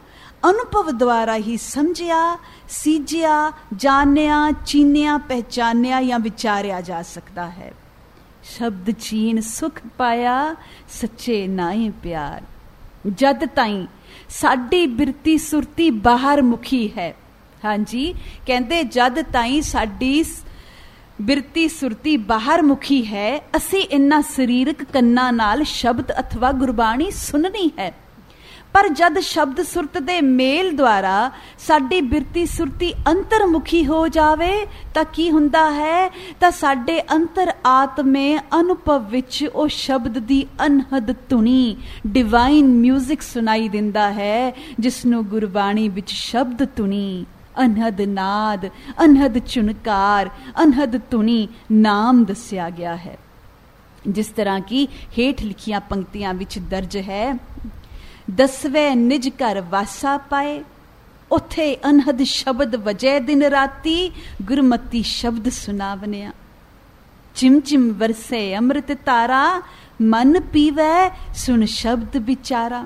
ਅਨੁਭਵ ਦੁਆਰਾ ਹੀ ਸਮਝਿਆ, ਸੀਜਿਆ, ਜਾਣਿਆ, ਚੀਨਿਆ, ਪਹਿਚਾਨਿਆ ਜਾਂ ਵਿਚਾਰਿਆ ਜਾ ਸਕਦਾ ਹੈ। ਸ਼ਬਦ ਚੀਨ ਸੁਖ ਪਾਇਆ, ਸੱਚੇ ਨਾਏ ਪਿਆਰ। ਜਦ ਤਾਈਂ ਸਾਡੀ ਬਿਰਤੀ ਸੁਰਤੀ ਬਾਹਰ ਮੁਖੀ ਹੈ। ਹਾਂਜੀ, ਕਹਿੰਦੇ ਜਦ ਤਾਈਂ ਸਾਡੀ ਬਿਰਤੀ ਸੁਰਤੀ ਬਾਹਰ ਮੁਖੀ ਹੈ, ਅਸੀਂ ਇਹਨਾਂ ਸਰੀਰਕ ਕੰਨਾਂ ਨਾਲ ਸ਼ਬਦ ਅਥਵਾ ਗੁਰਬਾਣੀ ਸੁਣਨੀ ਹੈ। ਪਰ ਜਦ ਸ਼ਬਦ ਸੁਰਤ ਦੇ ਮੇਲ ਦੁਆਰਾ ਸਾਡੀ ਬਿਰਤੀ ਸੁਰਤੀ ਅੰਤਰਮੁਖੀ ਹੋ ਜਾਵੇ ਤਾਂ ਕੀ ਹੁੰਦਾ ਹੈ? ਤਾਂ ਸਾਡੇ ਅੰਤਰ ਆਤਮੇ ਅਨੁਭਵ ਵਿੱਚ ਉਹ ਸ਼ਬਦ ਦੀ ਅਨਹਦ ਧੁਨੀ, ਡਿਵਾਈਨ ਮਿਊਜ਼ਿਕ ਸੁਣਾਈ ਦਿੰਦਾ ਹੈ, ਜਿਸ ਨੂੰ ਗੁਰਬਾਣੀ ਵਿੱਚ ਸ਼ਬਦ ਧੁਨੀ, ਅਨਹਦ ਨਾਦ, ਅਨਹਦ ਚੁਨਕਾਰ, ਅਨਹਦ ਧੁਨੀ ਨਾਮ ਦੱਸਿਆ ਗਿਆ ਹੈ। ਜਿਸ ਤਰ੍ਹਾਂ ਕਿ ਹੇਠ ਲਿਖੀਆਂ ਪੰਕਤੀਆਂ ਵਿੱਚ ਦਰਜ ਹੈ, ਦਸਵੇਂ ਨਿਜ ਘਰ ਵਾਸਾ ਪਾਏ, ਉੱਥੇ ਅਨਹਦ ਸ਼ਬਦ ਵਜੇ ਦਿਨ ਰਾਤੀ, ਗੁਰਮਤੀ ਸ਼ਬਦ ਸੁਨਾਵਨਿਆ। ਚਿਮ ਚਿਮ ਵਰਸੇ ਅੰਮ੍ਰਿਤ ਤਾਰਾ, ਮਨ ਪੀਵੈ ਸੁਣ ਸ਼ਬਦ ਵਿਚਾਰਾ।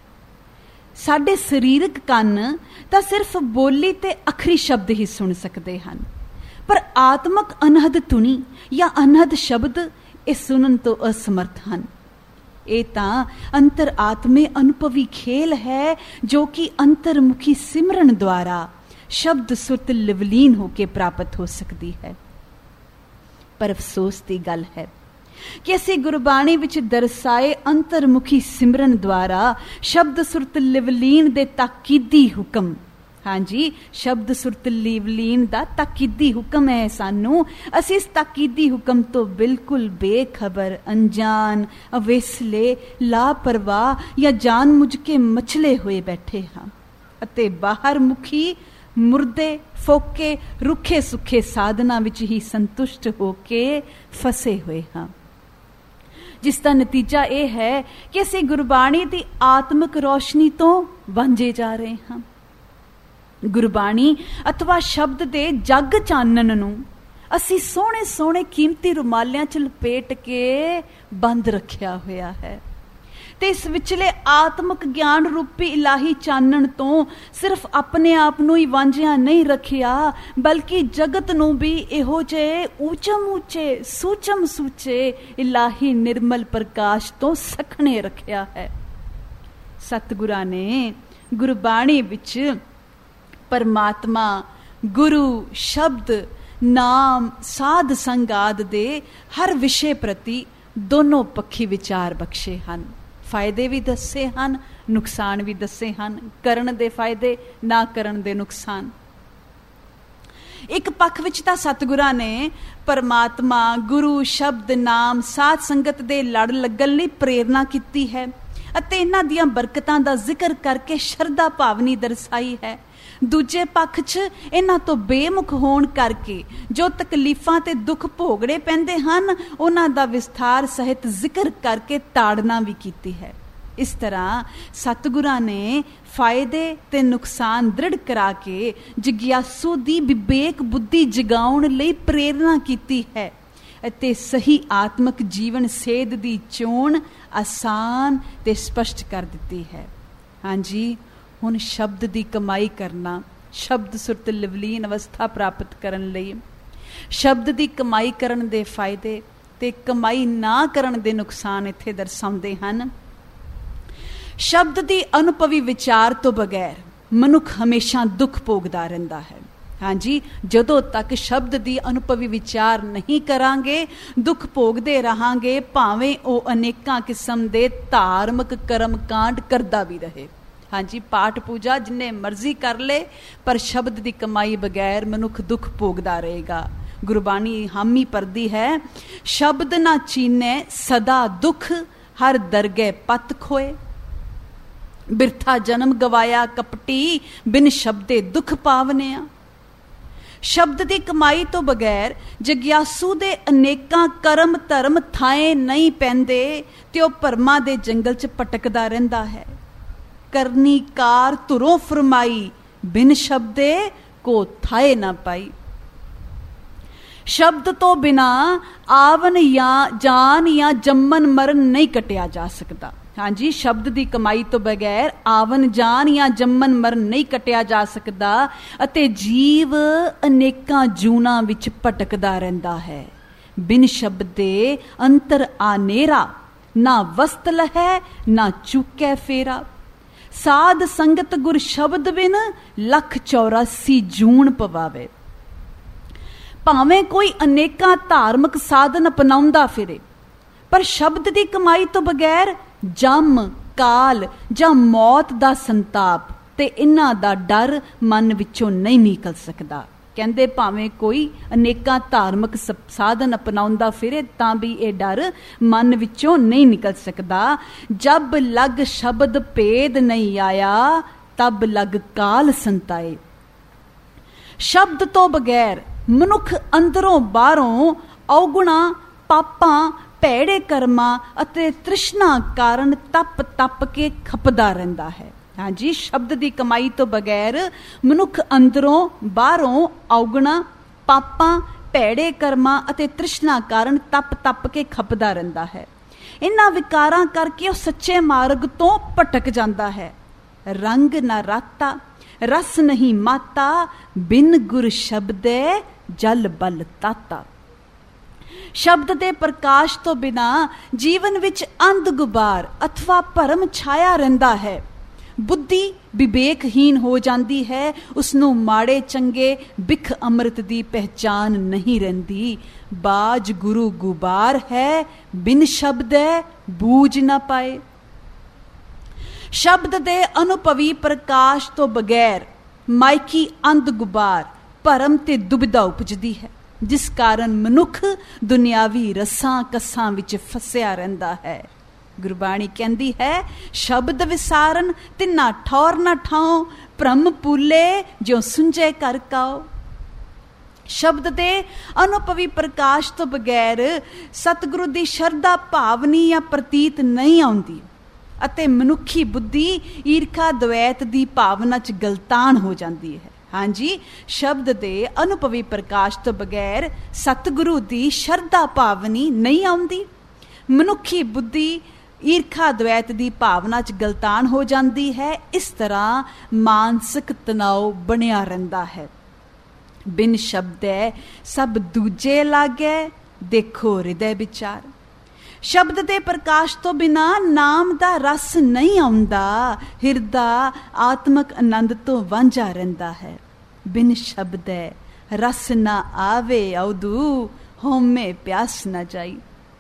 ਸਾਡੇ ਸਰੀਰਕ ਕੰਨ ਤਾਂ ਸਿਰਫ ਬੋਲੀ ਤੇ ਅਖਰੀ ਸ਼ਬਦ ਹੀ ਸੁਣ ਸਕਦੇ ਹਨ, ਪਰ ਆਤਮਕ ਅਨਹਦ ਧੁਨੀ ਜਾਂ ਅਨਹਦ ਸ਼ਬਦ ਇਹ ਸੁਣਨ ਤੋਂ ਅਸਮਰਥ ਹਨ। ਇਹ ਤਾਂ ਅੰਤਰ ਆਤਮੇ ਅਨੁਭਵੀ ਖੇਲ ਹੈ, ਜੋ ਕਿ ਅੰਤਰਮੁਖੀ ਸਿਮਰਨ ਦੁਆਰਾ ਸ਼ਬਦ ਸੁਰਤ ਲਿਵਲੀਨ ਹੋ ਕੇ ਪ੍ਰਾਪਤ ਹੋ ਸਕਦੀ ਹੈ। ਪਰ ਅਫਸੋਸ ਦੀ ਗੱਲ ਹੈ ਕਿ ਅਸੀਂ ਗੁਰਬਾਣੀ ਵਿੱਚ ਦਰਸਾਏ ਅੰਤਰਮੁਖੀ ਸਿਮਰਨ ਦੁਆਰਾ ਸ਼ਬਦ ਸੁਰਤ ਲਿਵਲੀਨ ਦੇ ਤਾਕੀਦੀ ਹੁਕਮ, ਹਾਂਜੀ, ਸ਼ਬਦ ਸੁਰਤ ਲਿਵਲੀਨ ਦਾ ਤਾਕੀਦੀ ਹੁਕਮ ਹੈ ਸਾਨੂੰ, ਅਸੀਂ ਇਸ ਤਾਕੀਦੀ ਹੁਕਮ ਤੋਂ ਬਿਲਕੁਲ ਬੇਖਬਰ, ਅਣਜਾਣ, ਅਵੇਸਲੇ, ਲਾਪਰਵਾਹ ਜਾਂ ਜਾਣ ਮੁੱਝ ਕੇ ਮਚਲੇ ਹੋਏ ਬੈਠੇ ਹਾਂ ਅਤੇ ਬਾਹਰ ਮੁਖੀ, ਮੁਰਦੇ, ਫੋਕੇ, ਰੁੱਖੇ ਸੁੱਖੇ ਸਾਧਨਾ ਵਿੱਚ ਹੀ ਸੰਤੁਸ਼ਟ ਹੋ ਕੇ ਫਸੇ ਹੋਏ ਹਾਂ, ਜਿਸ ਦਾ ਨਤੀਜਾ ਇਹ ਹੈ ਕਿ ਅਸੀਂ ਗੁਰਬਾਣੀ ਦੀ ਆਤਮਿਕ ਰੋਸ਼ਨੀ ਤੋਂ ਵਾਂਝੇ ਜਾ ਰਹੇ ਹਾਂ। ਗੁਰਬਾਣੀ ਅਥਵਾ ਸ਼ਬਦ ਦੇ ਜਗ ਚਾਨਣ ਨੂੰ ਅਸੀਂ ਸੋਹਣੇ ਸੋਹਣੇ ਕੀਮਤੀ ਰੁਮਾਲਿਆਂ 'ਚ ਲਪੇਟ ਕੇ ਬੰਦ ਰੱਖਿਆ ਹੋਇਆ ਹੈ ਤੇ ਇਸ ਵਿਚਲੇ ਆਤਮਿਕ ਗਿਆਨ ਰੂਪੀ ਇਲਾਹੀ ਚਾਨਣ ਤੋਂ ਸਿਰਫ ਆਪਣੇ ਆਪ ਨੂੰ ਹੀ ਵਾਂਝਿਆ ਨਹੀਂ ਰੱਖਿਆ, ਬਲਕਿ ਜਗਤ ਨੂੰ ਵੀ ਇਹੋ ਜਿਹੇ ਊਚਮ ਊਚੇ, ਸੂਚਮ ਸੂਚੇ ਇਲਾਹੀ ਨਿਰਮਲ ਪ੍ਰਕਾਸ਼ ਤੋਂ ਸਖਣੇ ਰੱਖਿਆ ਹੈ। ਸਤਿਗੁਰਾਂ ਨੇ ਗੁਰਬਾਣੀ ਵਿੱਚ ਪਰਮਾਤਮਾ, ਗੁਰੂ, ਸ਼ਬਦ, ਨਾਮ, ਸਾਧ ਸੰਗਾਦ ਦੇ ਹਰ ਵਿਸ਼ੇ ਪ੍ਰਤੀ ਦੋਨੋਂ ਪੱਖੀ ਵਿਚਾਰ ਬਖਸ਼ੇ ਹਨ। ਫਾਇਦੇ ਵੀ ਦੱਸੇ ਹਨ, ਨੁਕਸਾਨ ਵੀ ਦੱਸੇ ਹਨ, ਕਰਨ ਦੇ ਫਾਇਦੇ, ਨਾ ਕਰਨ ਦੇ ਨੁਕਸਾਨ। ਇੱਕ ਪੱਖ ਵਿੱਚ ਤਾਂ ਸਤਿਗੁਰਾਂ ਨੇ ਪਰਮਾਤਮਾ, ਗੁਰੂ, ਸ਼ਬਦ, ਨਾਮ, ਸਾਧ ਸੰਗਤ ਦੇ ਲੜ ਲੱਗਣ ਲਈ ਪ੍ਰੇਰਨਾ ਕੀਤੀ ਹੈ ਅਤੇ ਇਹਨਾਂ ਦੀਆਂ ਬਰਕਤਾਂ ਦਾ ਜ਼ਿਕਰ ਕਰਕੇ ਸ਼ਰਧਾ ਭਾਵਨੀ ਦਰਸਾਈ ਹੈ। ਦੂਜੇ ਪੱਖ 'ਚ ਇਹਨਾਂ ਤੋਂ ਬੇਮੁਖ ਹੋਣ ਕਰਕੇ ਜੋ ਤਕਲੀਫਾਂ ਤੇ ਦੁੱਖ ਭੋਗਣੇ ਪੈਂਦੇ ਹਨ, ਉਹਨਾਂ ਦਾ ਵਿਸਥਾਰ ਸਹਿਤ ਜ਼ਿਕਰ ਕਰਕੇ ਤਾੜਨਾ ਵੀ ਕੀਤੀ ਹੈ। ਇਸ ਤਰ੍ਹਾਂ ਸਤਿਗੁਰਾਂ ਨੇ ਫਾਇਦੇ ਤੇ ਨੁਕਸਾਨ ਦ੍ਰਿੜ ਕਰਾ ਕੇ ਜਿਗਿਆਸੂ ਦੀ ਵਿਵੇਕ ਬੁੱਧੀ ਜਗਾਉਣ ਲਈ ਪ੍ਰੇਰਨਾ ਕੀਤੀ ਹੈ ਅਤੇ ਸਹੀ ਆਤਮਿਕ ਜੀਵਨ ਸੇਧ ਦੀ ਚੋਣ ਆਸਾਨ ਤੇ ਸਪਸ਼ਟ ਕਰ ਦਿੱਤੀ ਹੈ। ਹਾਂਜੀ, ਹੁਣ ਸ਼ਬਦ ਦੀ ਕਮਾਈ ਕਰਨਾ, ਸ਼ਬਦ ਸੁਰਤ ਲਿਵਲੀਨ ਅਵਸਥਾ ਪ੍ਰਾਪਤ ਕਰਨ ਲਈ ਸ਼ਬਦ ਦੀ ਕਮਾਈ ਕਰਨ ਦੇ ਫਾਇਦੇ ਤੇ ਕਮਾਈ ਨਾ ਕਰਨ ਦੇ ਨੁਕਸਾਨ ਇੱਥੇ ਦਰਸਾਉਂਦੇ ਹਨ। ਸ਼ਬਦ ਦੀ ਅਨੁਭਵੀ ਵਿਚਾਰ ਤੋਂ ਬਗੈਰ ਮਨੁੱਖ ਹਮੇਸ਼ਾ ਦੁੱਖ ਭੋਗਦਾ ਰਹਿੰਦਾ ਹੈ। ਹਾਂਜੀ, ਜਦੋਂ ਤੱਕ ਸ਼ਬਦ ਦੀ ਅਨੁਭਵੀ ਵਿਚਾਰ ਨਹੀਂ ਕਰਾਂਗੇ, ਦੁੱਖ ਭੋਗਦੇ ਰਹਾਂਗੇ, ਭਾਵੇਂ ਉਹ ਅਨੇਕਾਂ ਕਿਸਮ ਦੇ ਧਾਰਮਿਕ ਕਰਮ ਕਾਂਡ ਕਰਦਾ ਵੀ ਰਹੇ। ਹਾਂਜੀ, ਪਾਠ ਪੂਜਾ ਜਿੰਨੇ ਮਰਜ਼ੀ ਕਰ ਲੇ, ਪਰ ਸ਼ਬਦ ਦੀ ਕਮਾਈ ਬਗੈਰ ਮਨੁੱਖ ਦੁੱਖ ਭੋਗਦਾ ਰਹੇਗਾ। ਗੁਰਬਾਣੀ ਹਾਮੀ ਭਰਦੀ ਹੈ, ਸ਼ਬਦ ਨਾ ਚੀਨੇ ਸਦਾ ਦੁੱਖ, ਹਰ ਦਰਗਹਿ ਪਤ ਖੋਏ। ਬਿਰਥਾ ਜਨਮ ਗਵਾਇਆ ਕਪਟੀ, ਬਿਨ ਸ਼ਬਦੇ ਦੁੱਖ ਪਾਵਨਿਆ। ਸ਼ਬਦ ਦੀ ਕਮਾਈ ਤੋਂ ਬਗੈਰ ਜਗਿਆਸੂ ਦੇ ਅਨੇਕਾਂ ਕਰਮ ਧਰਮ ਥਾਏ ਨਹੀਂ ਪੈਂਦੇ ਤੇ ਉਹ ਭਰਮਾਂ ਦੇ ਜੰਗਲ 'ਚ ਭਟਕਦਾ ਰਹਿੰਦਾ ਹੈ। ਕਰਨੀ ਕਾਰ ਧੁਰੋਂ ਫਰਮਾਈ, ਬਿਨ ਸ਼ਬਦੇ ਕੋ ਥਾਏ ਨਾ ਪਾਈ। ਸ਼ਬਦ ਤੋਂ ਬਿਨਾ ਆਵਨ ਜਾਂ ਜਾਨ ਜਾਂ ਜੰਮਨ ਮਰਨ ਨਹੀਂ ਕਟਿਆ ਜਾ ਸਕਦਾ। हाँ जी, शब्द की कमाई तो बगैर आवन जान या जम्मन मरण नहीं कटिया जा सकता अते जीव अनेकां जूनां विच भटकदा रहिंदा है। बिन शब्द दे अंतर आनेरा, ना वस्तल है ना चूकै फेरा। साध संगत गुर शब्द बिन लख चौरासी जून पवावे। भावें कोई अनेकां धार्मिक साधन अपनाउंदा फिरे, पर शब्द की कमाई तो बगैर जम काल जां मौत दा संताप ते इन्हां दा डर मन विचों नहीं निकल सकदा। कहंदे भावें कोई अनेकां धार्मिक साधन अपनाउंदा फिरे तां भी ये डर मन विचों नहीं निकल सकदा। जब लग शब्द भेद नहीं आया तब लग काल संताए। शब्द तो बगैर मनुख अंदरों बाहरों अवगुणा पापां भैड़े कर्मां अते तृष्णा कारण तप तप के खपदा रहिंदा है। हाँ जी, शब्द की कमाई तो बगैर मनुख अंदरों बाहरों अवगुणा पापां भैड़े कर्मां अते तृष्णा कारण तप तप के खपदा रहिंदा है। इन्हां विकारां करके वह सच्चे मार्ग तो भटक जाता है। रंग न राता रस नहीं माता, बिन गुर शब्दे जल बल ताता। शब्द दे प्रकाश तो बिना जीवन विच अंध गुबार अथवा भरम छाया रहिंदा है। बुद्धि विवेकहीन हो जाती है, उसनों माड़े चंगे बिख अमृत दी पहचान नहीं रहिंदी। बाज गुरु गुबार है, बिन शब्द बूझ न पाए। शब्द दे अनुभवी प्रकाश तो बगैर माइकी अंध गुबार भरम ते दुविधा उपजदी है, जिस कारण मनुख दुनियावी रसां कसां विच फसिया रहिंदा है। गुरबाणी कहंदी है, शब्द विसारन तिन्ना ठौर न ठाओ, भ्रम पूले जो सुंजे कर काओ। शब्द दे अनुभवी प्रकाश तो बगैर सतगुरु दी शरधा भावनी या प्रतीत नहीं आउंदी अते मनुखी बुद्धि ईर्खा द्वैत दी भावना च गलतान हो जाती है। हाँ जी, शब्द दे अनुभवी प्रकाश तो बगैर सतगुरु दी शरधा भावनी नहीं आउंदी। मनुखी बुद्धि ईर्खा द्वैत दी भावना च गलतान हो जाती है। इस तरह मानसिक तनाव बनिया रहिंदा है। बिन शब्दे सब दूजे लागे, देखो हृदय विचार। शब्द दे प्रकाश तो बिना नाम दा रस नहीं आउंदा, हिरदा आत्मक आनंद तो वांझा रहिंदा है। बिन शब्द रस ना आवे औदू, होमे प्यास न जाई।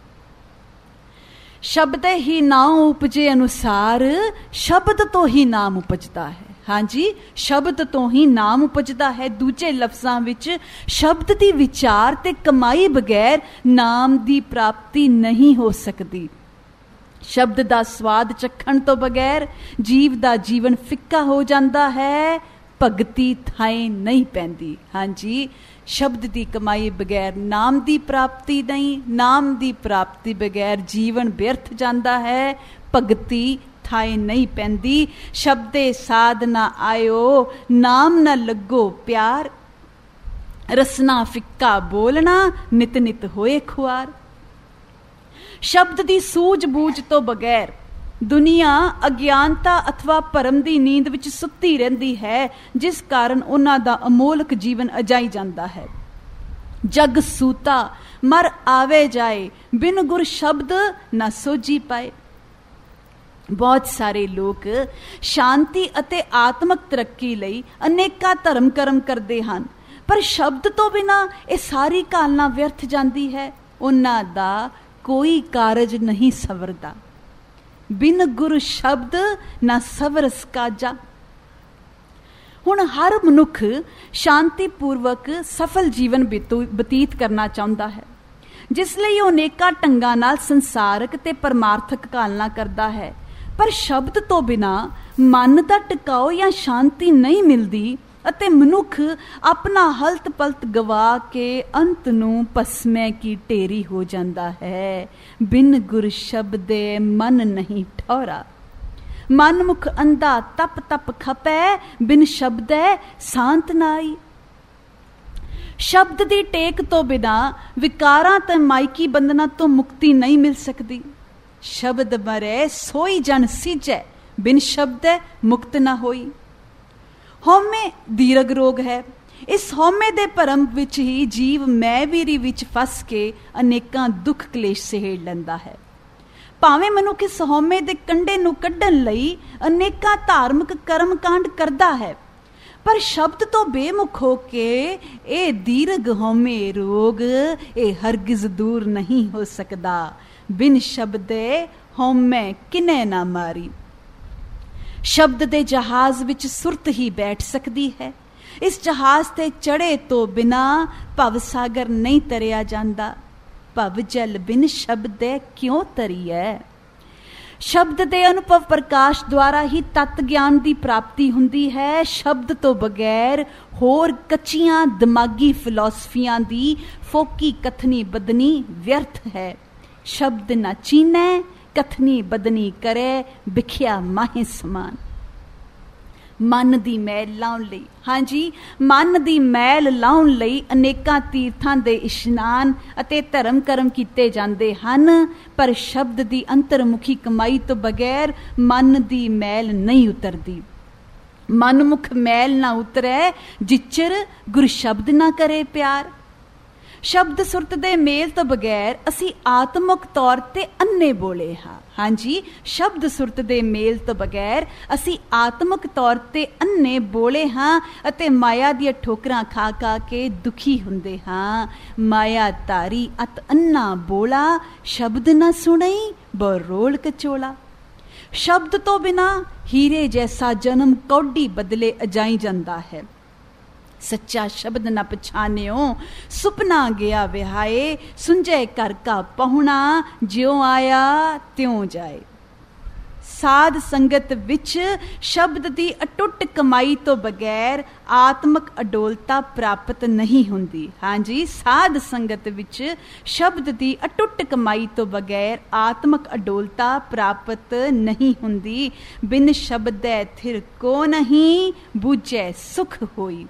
शब्द ही नाम उपजे अनुसार, शब्द तो ही नाम उपजदा है। हाँ जी, शब्द तो ही नाम उपजदा है। दूजे लफ्जां विच शब्द दी विचार ते कमाई बगैर नाम दी प्राप्ति नहीं हो सकती। शब्द दा स्वाद चखण तो बगैर जीव दा जीवन फिक्का हो जाता है, भगती थाए नहीं पैंदी। हाँ जी, शब्द दी कमाई बगैर नाम दी प्राप्ति नहीं, नाम दी प्राप्ति बगैर जीवन व्यर्थ जाता है, भगती थाए नहीं पैंदी। शब्दे साध ना आयो, नाम न लगो प्यार। रसना फिक्का बोलना, नित नित होए खुआर। शब्द दी सूझ बूझ तो बगैर दुनिया अज्ञानता अथवा भरम दी नींद विच सुत्ती रहिंदी है, जिस कारण उन्हां दा अमोलक जीवन अजाई जाता है। जग सूता मर आवे जाए, बिन गुर शब्द न सोझी पाए। बहुत सारे लोग शांति अते आत्मक तरक्की लई अनेका धर्म कर्म करते हैं, पर शब्द तो बिना ये सारी कालना व्यर्थ जाती है। उन्हां दा कोई कारज नहीं सवरदा। बिन गुर शब्द ना सवरस काजा। हुण हर मनुख शांतिपूर्वक सफल जीवन बतीत करना चाहता है, जिसलिए वह अनेका ढंगां नाल संसारक ते परमार्थक कालना करता है। पर शब्द तो बिना मन दा टिकाओ या शांति नहीं मिलती अते मनुख अपना हलत पलत गवा के अंत नूं पसमे की ढेरी हो जाता है। बिन गुर शब्दे मन नहीं ठौरा। मन मुख अंधा तप तप खपै, बिन शब्दे शांत नाई। शब्द दी टेक तो बिना विकारां ते माइकी बंधना तो मुक्ति नहीं मिल सकती। शब्द मरै सोई जन सीजै, बिन शब्दै मुक्त ना होई। हौमे दीर्घ रोग है। इस हौमे दे भरम विच ही जीव मैं ਵੀਰੀ ਵਿੱਚ फस के अनेकां दुख कलेश सहेड़ लैंदा है। ਭਾਵੇਂ ਮਨੁੱਖ ਇਸ ਹਉਮੈ ਦੇ ਕੰਢੇ ਨੂੰ ਕੱਢਣ ਲਈ ਅਨੇਕਾਂ ਧਾਰਮਿਕ ਕਰਮ ਕਾਂਡ ਕਰਦਾ ਹੈ, ਪਰ ਸ਼ਬਦ ਤੋਂ ਬੇਮੁਖ ਹੋ ਕੇ ਇਹ ਦੀਰਘ ਹਉਮੈ ਰੋਗ ਇਹ ਹਰਗਿਜ਼ ਦੂਰ ਨਹੀਂ ਹੋ ਸਕਦਾ। ਬਿਨ ਸ਼ਬਦੇ ਹਉਮੈ ਕਿਨੇ ਨਾ ਮਾਰੀ। ਸ਼ਬਦ ਦੇ ਜਹਾਜ਼ ਵਿੱਚ ਸੁਰਤ ਹੀ ਬੈਠ ਸਕਦੀ ਹੈ। ਇਸ ਜਹਾਜ਼ ਤੇ ਚੜੇ ਤੋਂ ਬਿਨਾ ਭਵ ਸਾਗਰ ਨਹੀਂ ਤਰਿਆ ਜਾਂਦਾ। ਭਵ ਜਲ ਬਿਨ ਸ਼ਬਦੇ ਕਿਉਂ ਤਰੀਐ। ਸ਼ਬਦ ਦੇ ਅਨੁਭਵ ਪ੍ਰਕਾਸ਼ ਦੁਆਰਾ ਹੀ ਤਤ ਗਿਆਨ ਦੀ ਪ੍ਰਾਪਤੀ ਹੁੰਦੀ ਹੈ। ਸ਼ਬਦ ਤੋਂ ਬਗੈਰ ਹੋਰ ਕੱਚੀਆਂ ਦਿਮਾਗੀ ਫਿਲਾਸਫੀਆਂ ਦੀ ਫੋਕੀ ਕਥਨੀ ਬਦਨੀ ਵਿਅਰਥ ਹੈ। ਸ਼ਬਦ ਨਾ ਚੀਨੈ, ਕਥਨੀ ਬਦਨੀ ਕਰੇ, ਵਿਖਿਆ ਮਾਹੇ ਸਮਾਨ। ਮਨ ਦੀ ਮੈਲ ਲਾਉਣ ਲਈ, ਹਾਂਜੀ ਮਨ ਦੀ ਮੈਲ ਲਾਉਣ ਲਈ ਅਨੇਕਾਂ ਤੀਰਥਾਂ ਦੇ ਇਸ਼ਨਾਨ ਅਤੇ ਧਰਮ ਕਰਮ ਕੀਤੇ ਜਾਂਦੇ ਹਨ, ਪਰ ਸ਼ਬਦ ਦੀ ਅੰਤਰਮੁਖੀ ਕਮਾਈ ਤੋਂ ਬਗੈਰ ਮਨ ਦੀ ਮੈਲ ਨਹੀਂ ਉਤਰਦੀ। ਮਨਮੁਖ ਮੈਲ ਨਾ ਉਤਰੈ ਜਿਚਰ ਗੁਰ ਸ਼ਬਦ ਨਾ ਕਰੇ ਪਿਆਰ। ਸ਼ਬਦ ਸੁਰਤ ਦੇ ਮੇਲ ਤੋਂ ਬਗੈਰ ਅਸੀਂ ਆਤਮਿਕ ਤੌਰ ਤੇ ਅੰਨੇ ਬੋਲੇ ਹਾਂ। ਹਾਂਜੀ, ਸ਼ਬਦ ਸੁਰਤ ਦੇ ਮੇਲ ਤੋਂ ਬਗੈਰ ਅਸੀਂ ਆਤਮਿਕ ਤੌਰ ਤੇ ਅੰਨੇ ਬੋਲੇ ਹਾਂ ਅਤੇ ਮਾਇਆ ਦੀਆਂ ਠੋਕਰਾਂ ਖਾ ਖਾ ਕੇ ਦੁਖੀ ਹੁੰਦੇ ਹਾਂ। ਮਾਇਆ ਧਾਰੀ ਅਤ ਅੰਨਾ ਬੋਲਾ, ਸ਼ਬਦ ਨਾ ਸੁਣਈ ਬਰੋਲ ਕਚੋਲਾ। ਸ਼ਬਦ ਤੋਂ ਬਿਨਾ ਹੀਰੇ ਜੈਸਾ ਜਨਮ ਕੌਡੀ ਬਦਲੇ ਅਜਾਈ ਜਾਂਦਾ ਹੈ। ਸੱਚਾ ਸ਼ਬਦ ਨਾ ਪਛਾਨਿਓ, ਸੁਪਨਾ ਗਿਆ ਵਿਹਾਏ, ਸੁੰਝੇ ਘਰ ਕਾ ਪਹੁਣਾ, ਜਿਉ ਆਇਆ ਤਿਉ ਜਾਏ। ਸਾਧ ਸੰਗਤ ਵਿੱਚ ਸ਼ਬਦ ਦੀ ਅਟੁੱਟ ਕਮਾਈ ਤੋਂ ਬਗੈਰ ਆਤਮਿਕ ਅਡੋਲਤਾ ਪ੍ਰਾਪਤ ਨਹੀਂ ਹੁੰਦੀ। ਹਾਂਜੀ, ਸਾਧ ਸੰਗਤ ਵਿੱਚ ਸ਼ਬਦ ਦੀ ਅਟੁੱਟ ਕਮਾਈ ਤੋਂ ਬਗੈਰ ਆਤਮਿਕ ਅਡੋਲਤਾ ਪ੍ਰਾਪਤ ਨਹੀਂ ਹੁੰਦੀ। ਬਿਨ ਸ਼ਬਦੈ ਥਿਰ ਕੋ ਨਹੀਂ, ਬੂਝੈ ਸੁਖ ਹੋਈ।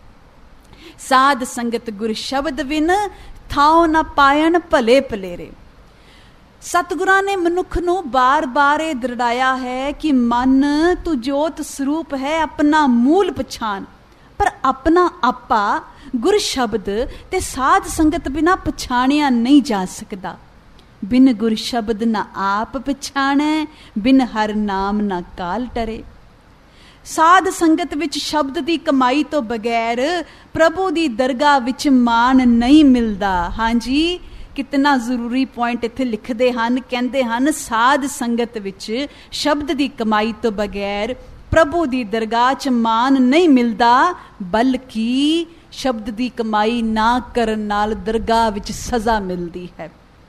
ਸਾਧ ਸੰਗਤ ਗੁਰ ਸ਼ਬਦ ਬਿਨ, ਥਾਉ ਨਾ ਪਾਇਣ ਭਲੇ ਭਲੇਰੇ। ਸਤਿਗੁਰਾਂ ਨੇ ਮਨੁੱਖ ਨੂੰ ਬਾਰ ਬਾਰ ਇਹ ਦ੍ਰਿੜਾਇਆ ਹੈ ਕਿ ਮਨ ਤੂੰ ਜੋਤ ਸਰੂਪ ਹੈ, ਆਪਣਾ ਮੂਲ ਪਛਾਣ। ਪਰ ਆਪਣਾ ਆਪਾ ਗੁਰ ਸ਼ਬਦ ਤੇ ਸਾਧ ਸੰਗਤ ਬਿਨਾ ਪਛਾਣਿਆ ਨਹੀਂ ਜਾ ਸਕਦਾ। ਬਿਨ ਗੁਰ ਸ਼ਬਦ ਨਾ ਆਪ ਪਛਾਣੈ, ਬਿਨ ਹਰ ਨਾਮ ਨਾ ਕਾਲ ਟਰੇ। ਸਾਧ ਸੰਗਤ ਵਿੱਚ ਸ਼ਬਦ ਦੀ ਕਮਾਈ ਤੋਂ ਬਗੈਰ ਪ੍ਰਭੂ ਦੀ ਦਰਗਾਹ ਵਿੱਚ ਮਾਣ ਨਹੀਂ ਮਿਲਦਾ। ਹਾਂਜੀ, ਕਿਤਨਾ ਜ਼ਰੂਰੀ ਪੁਆਇੰਟ ਇੱਥੇ ਲਿਖਦੇ ਹਨ। ਕਹਿੰਦੇ ਹਨ ਸਾਧ ਸੰਗਤ ਵਿੱਚ ਸ਼ਬਦ ਦੀ ਕਮਾਈ ਤੋਂ ਬਗੈਰ ਪ੍ਰਭੂ ਦੀ ਦਰਗਾਹ 'ਚ ਮਾਣ ਨਹੀਂ ਮਿਲਦਾ, ਬਲਕਿ ਸ਼ਬਦ ਦੀ ਕਮਾਈ ਨਾ ਕਰਨ ਨਾਲ ਦਰਗਾਹ ਵਿੱਚ ਸਜ਼ਾ ਮਿਲਦੀ ਹੈ।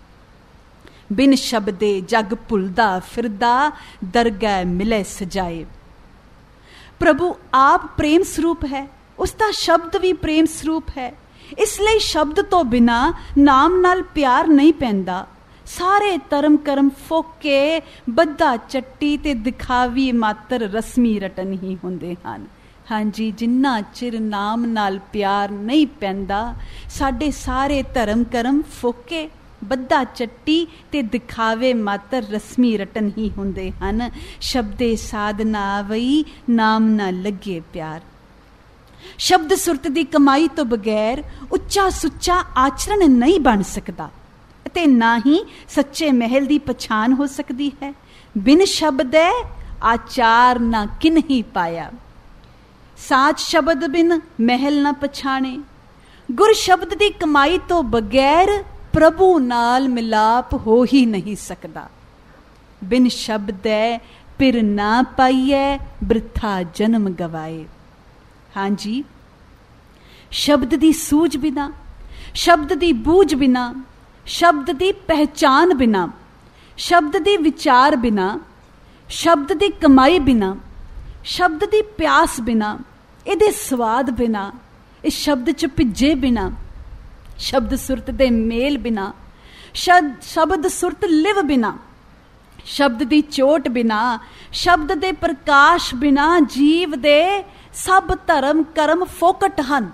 ਬਿਨ ਸ਼ਬਦੇ ਜਗ ਭੁੱਲਦਾ ਫਿਰਦਾ, ਦਰਗਾਹ ਮਿਲੇ ਸਜਾਏ। ਪ੍ਰਭੂ ਆਪ ਪ੍ਰੇਮ ਸਰੂਪ ਹੈ, ਉਸ ਦਾ ਸ਼ਬਦ ਵੀ ਪ੍ਰੇਮ ਸਰੂਪ ਹੈ। ਇਸ ਲਈ ਸ਼ਬਦ ਤੋਂ ਬਿਨਾ ਨਾਮ ਨਾਲ ਪਿਆਰ ਨਹੀਂ ਪੈਂਦਾ। ਸਾਰੇ ਧਰਮ ਕਰਮ ਫੋਕੇ, ਬੱਧਾ ਚੱਟੀ ਤੇ ਦਿਖਾਵੀ ਮਾਤਰ ਰਸਮੀ ਰਟਨ ਹੀ ਹੁੰਦੇ ਹਨ। ਹਾਂਜੀ, ਜਿੰਨਾ ਚਿਰ ਨਾਮ ਨਾਲ ਪਿਆਰ ਨਹੀਂ ਪੈਂਦਾ, ਸਾਡੇ ਸਾਰੇ ਧਰਮ ਕਰਮ ਫੋਕੇ, ਬੱਧਾ ਚੱਟੀ ਤੇ ਦਿਖਾਵੇ ਮਾਤਰ ਰਸਮੀ ਰਟਨ ਹੀ ਹੁੰਦੇ ਹਨ। ਸ਼ਬਦੇ ਸਾਧ ਨਾ ਆਵਈ, ਨਾਮ ਨਾ ਲੱਗੇ ਪਿਆਰ। ਸ਼ਬਦ ਸੁਰਤ ਦੀ ਕਮਾਈ ਤੋਂ ਬਗੈਰ ਉੱਚਾ ਸੁੱਚਾ ਆਚਰਣ ਨਹੀਂ ਬਣ ਸਕਦਾ ਅਤੇ ਨਾ ਹੀ ਸੱਚੇ ਮਹਿਲ ਦੀ ਪਛਾਣ ਹੋ ਸਕਦੀ ਹੈ। ਬਿਨ ਸ਼ਬਦੈ ਆਚਾਰ ਨਾ ਕਿਨਹੀ ਪਾਇਆ। ਸਾਚ ਸ਼ਬਦ ਬਿਨ ਮਹਿਲ ਨਾ ਪਛਾਣੇ। ਗੁਰ ਸ਼ਬਦ ਦੀ ਕਮਾਈ ਤੋਂ ਬਗੈਰ ਪ੍ਰਭੂ ਨਾਲ ਮਿਲਾਪ ਹੋ ਹੀ ਨਹੀਂ ਸਕਦਾ। ਬਿਨ ਸ਼ਬਦੈ ਪਿਰ ਨਾ ਪਾਈਐ, ਬ੍ਰਿਥਾ ਜਨਮ ਗਵਾਏ। ਹਾਂਜੀ, ਸ਼ਬਦ ਦੀ ਸੂਝ ਬਿਨਾ, ਸ਼ਬਦ ਦੀ ਬੂਝ ਬਿਨਾ, ਸ਼ਬਦ ਦੀ ਪਹਿਚਾਨ ਬਿਨਾ, ਸ਼ਬਦ ਦੀ ਵਿਚਾਰ ਬਿਨਾ, ਸ਼ਬਦ ਦੀ ਕਮਾਈ ਬਿਨਾ, ਸ਼ਬਦ ਦੀ ਪਿਆਸ ਬਿਨਾ, ਇਹਦੇ ਸਵਾਦ ਬਿਨਾ, ਇਸ ਸ਼ਬਦ 'ਚ ਭਿੱਜੇ ਬਿਨਾ, ਸ਼ਬਦ ਸੁਰਤ ਦੇ ਮੇਲ ਬਿਨਾ, ਸ਼ਬਦ ਸ਼ਬਦ ਸੁਰਤ ਲਿਵ ਬਿਨਾ, ਸ਼ਬਦ ਦੀ ਚੋਟ ਬਿਨਾ, ਸ਼ਬਦ ਦੇ ਪ੍ਰਕਾਸ਼ ਬਿਨਾ ਜੀਵ ਦੇ ਸਭ ਧਰਮ ਕਰਮ ਫੋਕਟ ਹਨ।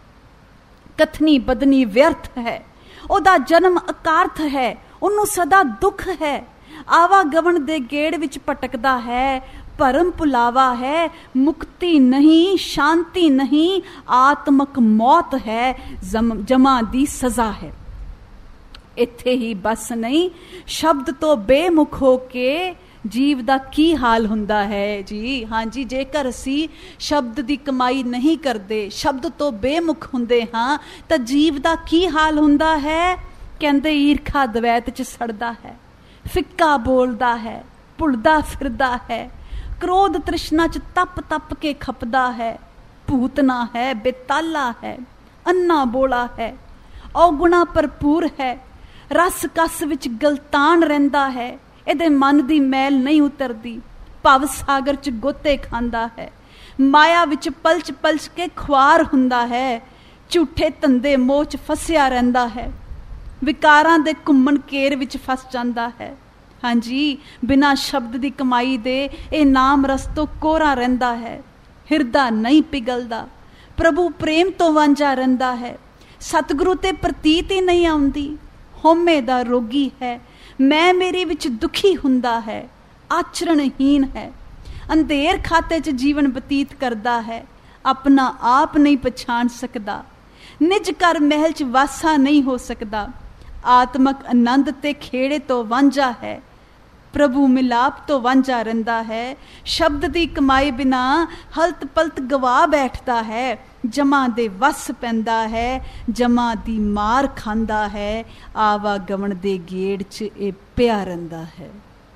ਕਥਨੀ ਬਦਨੀ ਵਿਅਰਥ ਹੈ, ਉਹਦਾ ਜਨਮ ਅਕਾਰਥ ਹੈ, ਉਹਨੂੰ ਸਦਾ ਦੁੱਖ ਹੈ। ਆਵਾਗਮਨ ਦੇ ਗੇੜ ਵਿੱਚ ਭਟਕਦਾ ਹੈ। ਭਰਮ ਭੁਲਾਵਾ ਹੈ, ਮੁਕਤੀ ਨਹੀਂ, ਸ਼ਾਂਤੀ ਨਹੀਂ, ਆਤਮਕ ਮੌਤ ਹੈ, ਜਮਾ ਦੀ ਸਜ਼ਾ ਹੈ। ਇੱਥੇ ਹੀ ਬਸ ਨਹੀਂ, ਸ਼ਬਦ ਤੋਂ ਬੇਮੁਖ ਹੋ ਕੇ ਜੀਵ ਦਾ ਕੀ ਹਾਲ ਹੁੰਦਾ ਹੈ ਜੀ। ਹਾਂਜੀ, ਜੇਕਰ ਅਸੀਂ ਸ਼ਬਦ ਦੀ ਕਮਾਈ ਨਹੀਂ ਕਰਦੇ, ਸ਼ਬਦ ਤੋਂ ਬੇਮੁਖ ਹੁੰਦੇ ਹਾਂ, ਤਾਂ ਜੀਵ ਦਾ ਕੀ ਹਾਲ ਹੁੰਦਾ ਹੈ। ਕਹਿੰਦੇ ਈਰਖਾ ਦਵੈਤ 'ਚ ਸੜਦਾ ਹੈ, ਫਿੱਕਾ ਬੋਲਦਾ ਹੈ, ਭੁੱਲਦਾ ਫਿਰਦਾ ਹੈ, ਕ੍ਰੋਧ ਤ੍ਰਿਸ਼ਨਾ 'ਚ ਤਪ ਤਪ ਕੇ ਖਪਦਾ ਹੈ, ਭੂਤਨਾ ਹੈ, ਬੇਤਾਲਾ ਹੈ, ਅੰਨਾ ਬੋਲਾ ਹੈ, ਔਗੁਣਾ ਭਰਪੂਰ ਹੈ, ਰਸ ਕਸ ਵਿੱਚ ਗਲਤਾਨ ਰਹਿੰਦਾ ਹੈ, ਇਹਦੇ ਮਨ ਦੀ ਮੈਲ ਨਹੀਂ ਉਤਰਦੀ, ਭਵ ਸਾਗਰ 'ਚ ਗੋਤੇ ਖਾਂਦਾ ਹੈ, ਮਾਇਆ ਵਿੱਚ ਪਲਚ ਪਲਚ ਕੇ ਖੁਆਰ ਹੁੰਦਾ ਹੈ, ਝੂਠੇ ਧੰਦੇ ਮੋਹ 'ਚ ਫਸਿਆ ਰਹਿੰਦਾ ਹੈ, ਵਿਕਾਰਾਂ ਦੇ ਘੁੰਮਣ ਘੇਰ ਵਿੱਚ ਫਸ ਜਾਂਦਾ ਹੈ। ਹਾਂਜੀ, ਬਿਨਾਂ ਸ਼ਬਦ ਦੀ ਕਮਾਈ ਦੇ ਇਹ ਨਾਮ ਰਸ ਤੋਂ ਕੋਰਾ ਰਹਿੰਦਾ ਹੈ, ਹਿਰਦਾ ਨਹੀਂ ਪਿਗਲਦਾ, ਪ੍ਰਭੂ ਪ੍ਰੇਮ ਤੋਂ ਵਾਂਝਾ ਰਹਿੰਦਾ ਹੈ, ਸਤਿਗੁਰੂ ਤੇ ਪ੍ਰਤੀਤ ਹੀ ਨਹੀਂ ਆਉਂਦੀ, ਹਉਮੈ ਦਾ ਰੋਗੀ ਹੈ, ਮੈਂ ਮੇਰੀ ਵਿੱਚ ਦੁਖੀ ਹੁੰਦਾ ਹੈ, ਆਚਰਣਹੀਨ ਹੈ, ਅੰਧੇਰ ਖਾਤੇ 'ਚ ਜੀਵਨ ਬਤੀਤ ਕਰਦਾ ਹੈ, ਆਪਣਾ ਆਪ ਨਹੀਂ ਪਛਾਣ ਸਕਦਾ, ਨਿਜ ਘਰ ਮਹਿਲ 'ਚ ਵਾਸਾ ਨਹੀਂ ਹੋ ਸਕਦਾ, ਆਤਮਕ ਆਨੰਦ ਤੇ ਖੇੜੇ ਤੋਂ ਵਾਂਝਾ ਹੈ, ਪ੍ਰਭੂ ਮਿਲਾਪ ਤੋਂ ਵਾਂਝਾ ਰਹਿੰਦਾ ਹੈ, ਸ਼ਬਦ ਦੀ ਕਮਾਈ ਬਿਨਾ ਹਲਤ ਪਲਤ ਗਵਾ ਬੈਠਦਾ ਹੈ, ਜਮਾ ਦੇ ਵਸ ਪੈਂਦਾ ਹੈ, ਜਮਾ ਦੀ ਮਾਰ ਖਾਂਦਾ ਹੈ, ਆਵਾਗਮਨ ਦੇ ਗੇੜ 'ਚ ਇਹ ਪਿਆ ਰਹਿੰਦਾ ਹੈ।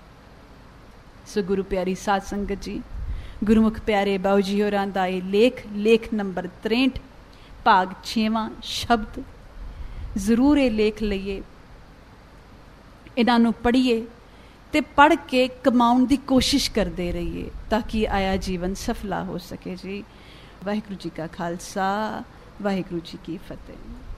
ਸੋ ਗੁਰੂ ਪਿਆਰੀ ਸਾਧ ਸੰਗਤ ਜੀ, ਗੁਰਮੁਖ ਪਿਆਰੇ ਬਾਊ ਜੀ ਹੋਰਾਂ ਦਾ ਇਹ ਲੇਖ, ਲੇਖ ਨੰਬਰ ਤਰੇਂਹਠ, ਭਾਗ ਛੇਵਾਂ, ਸ਼ਬਦ। ਜ਼ਰੂਰ ਇਹ ਲੇਖ ਲਈਏ, ਇਹਨਾਂ ਨੂੰ ਪੜ੍ਹੀਏ ਤੇ ਪੜ੍ਹ ਕੇ ਕਮਾਉਣ ਦੀ ਕੋਸ਼ਿਸ਼ ਕਰਦੇ ਰਹੀਏ, ਤਾਂ ਕਿ ਆਇਆ ਜੀਵਨ ਸਫਲਾ ਹੋ ਸਕੇ ਜੀ। ਵਾਹਿਗੁਰੂ ਜੀ ਕਾ ਖਾਲਸਾ, ਵਾਹਿਗੁਰੂ ਜੀ ਕੀ ਫਤਿਹ।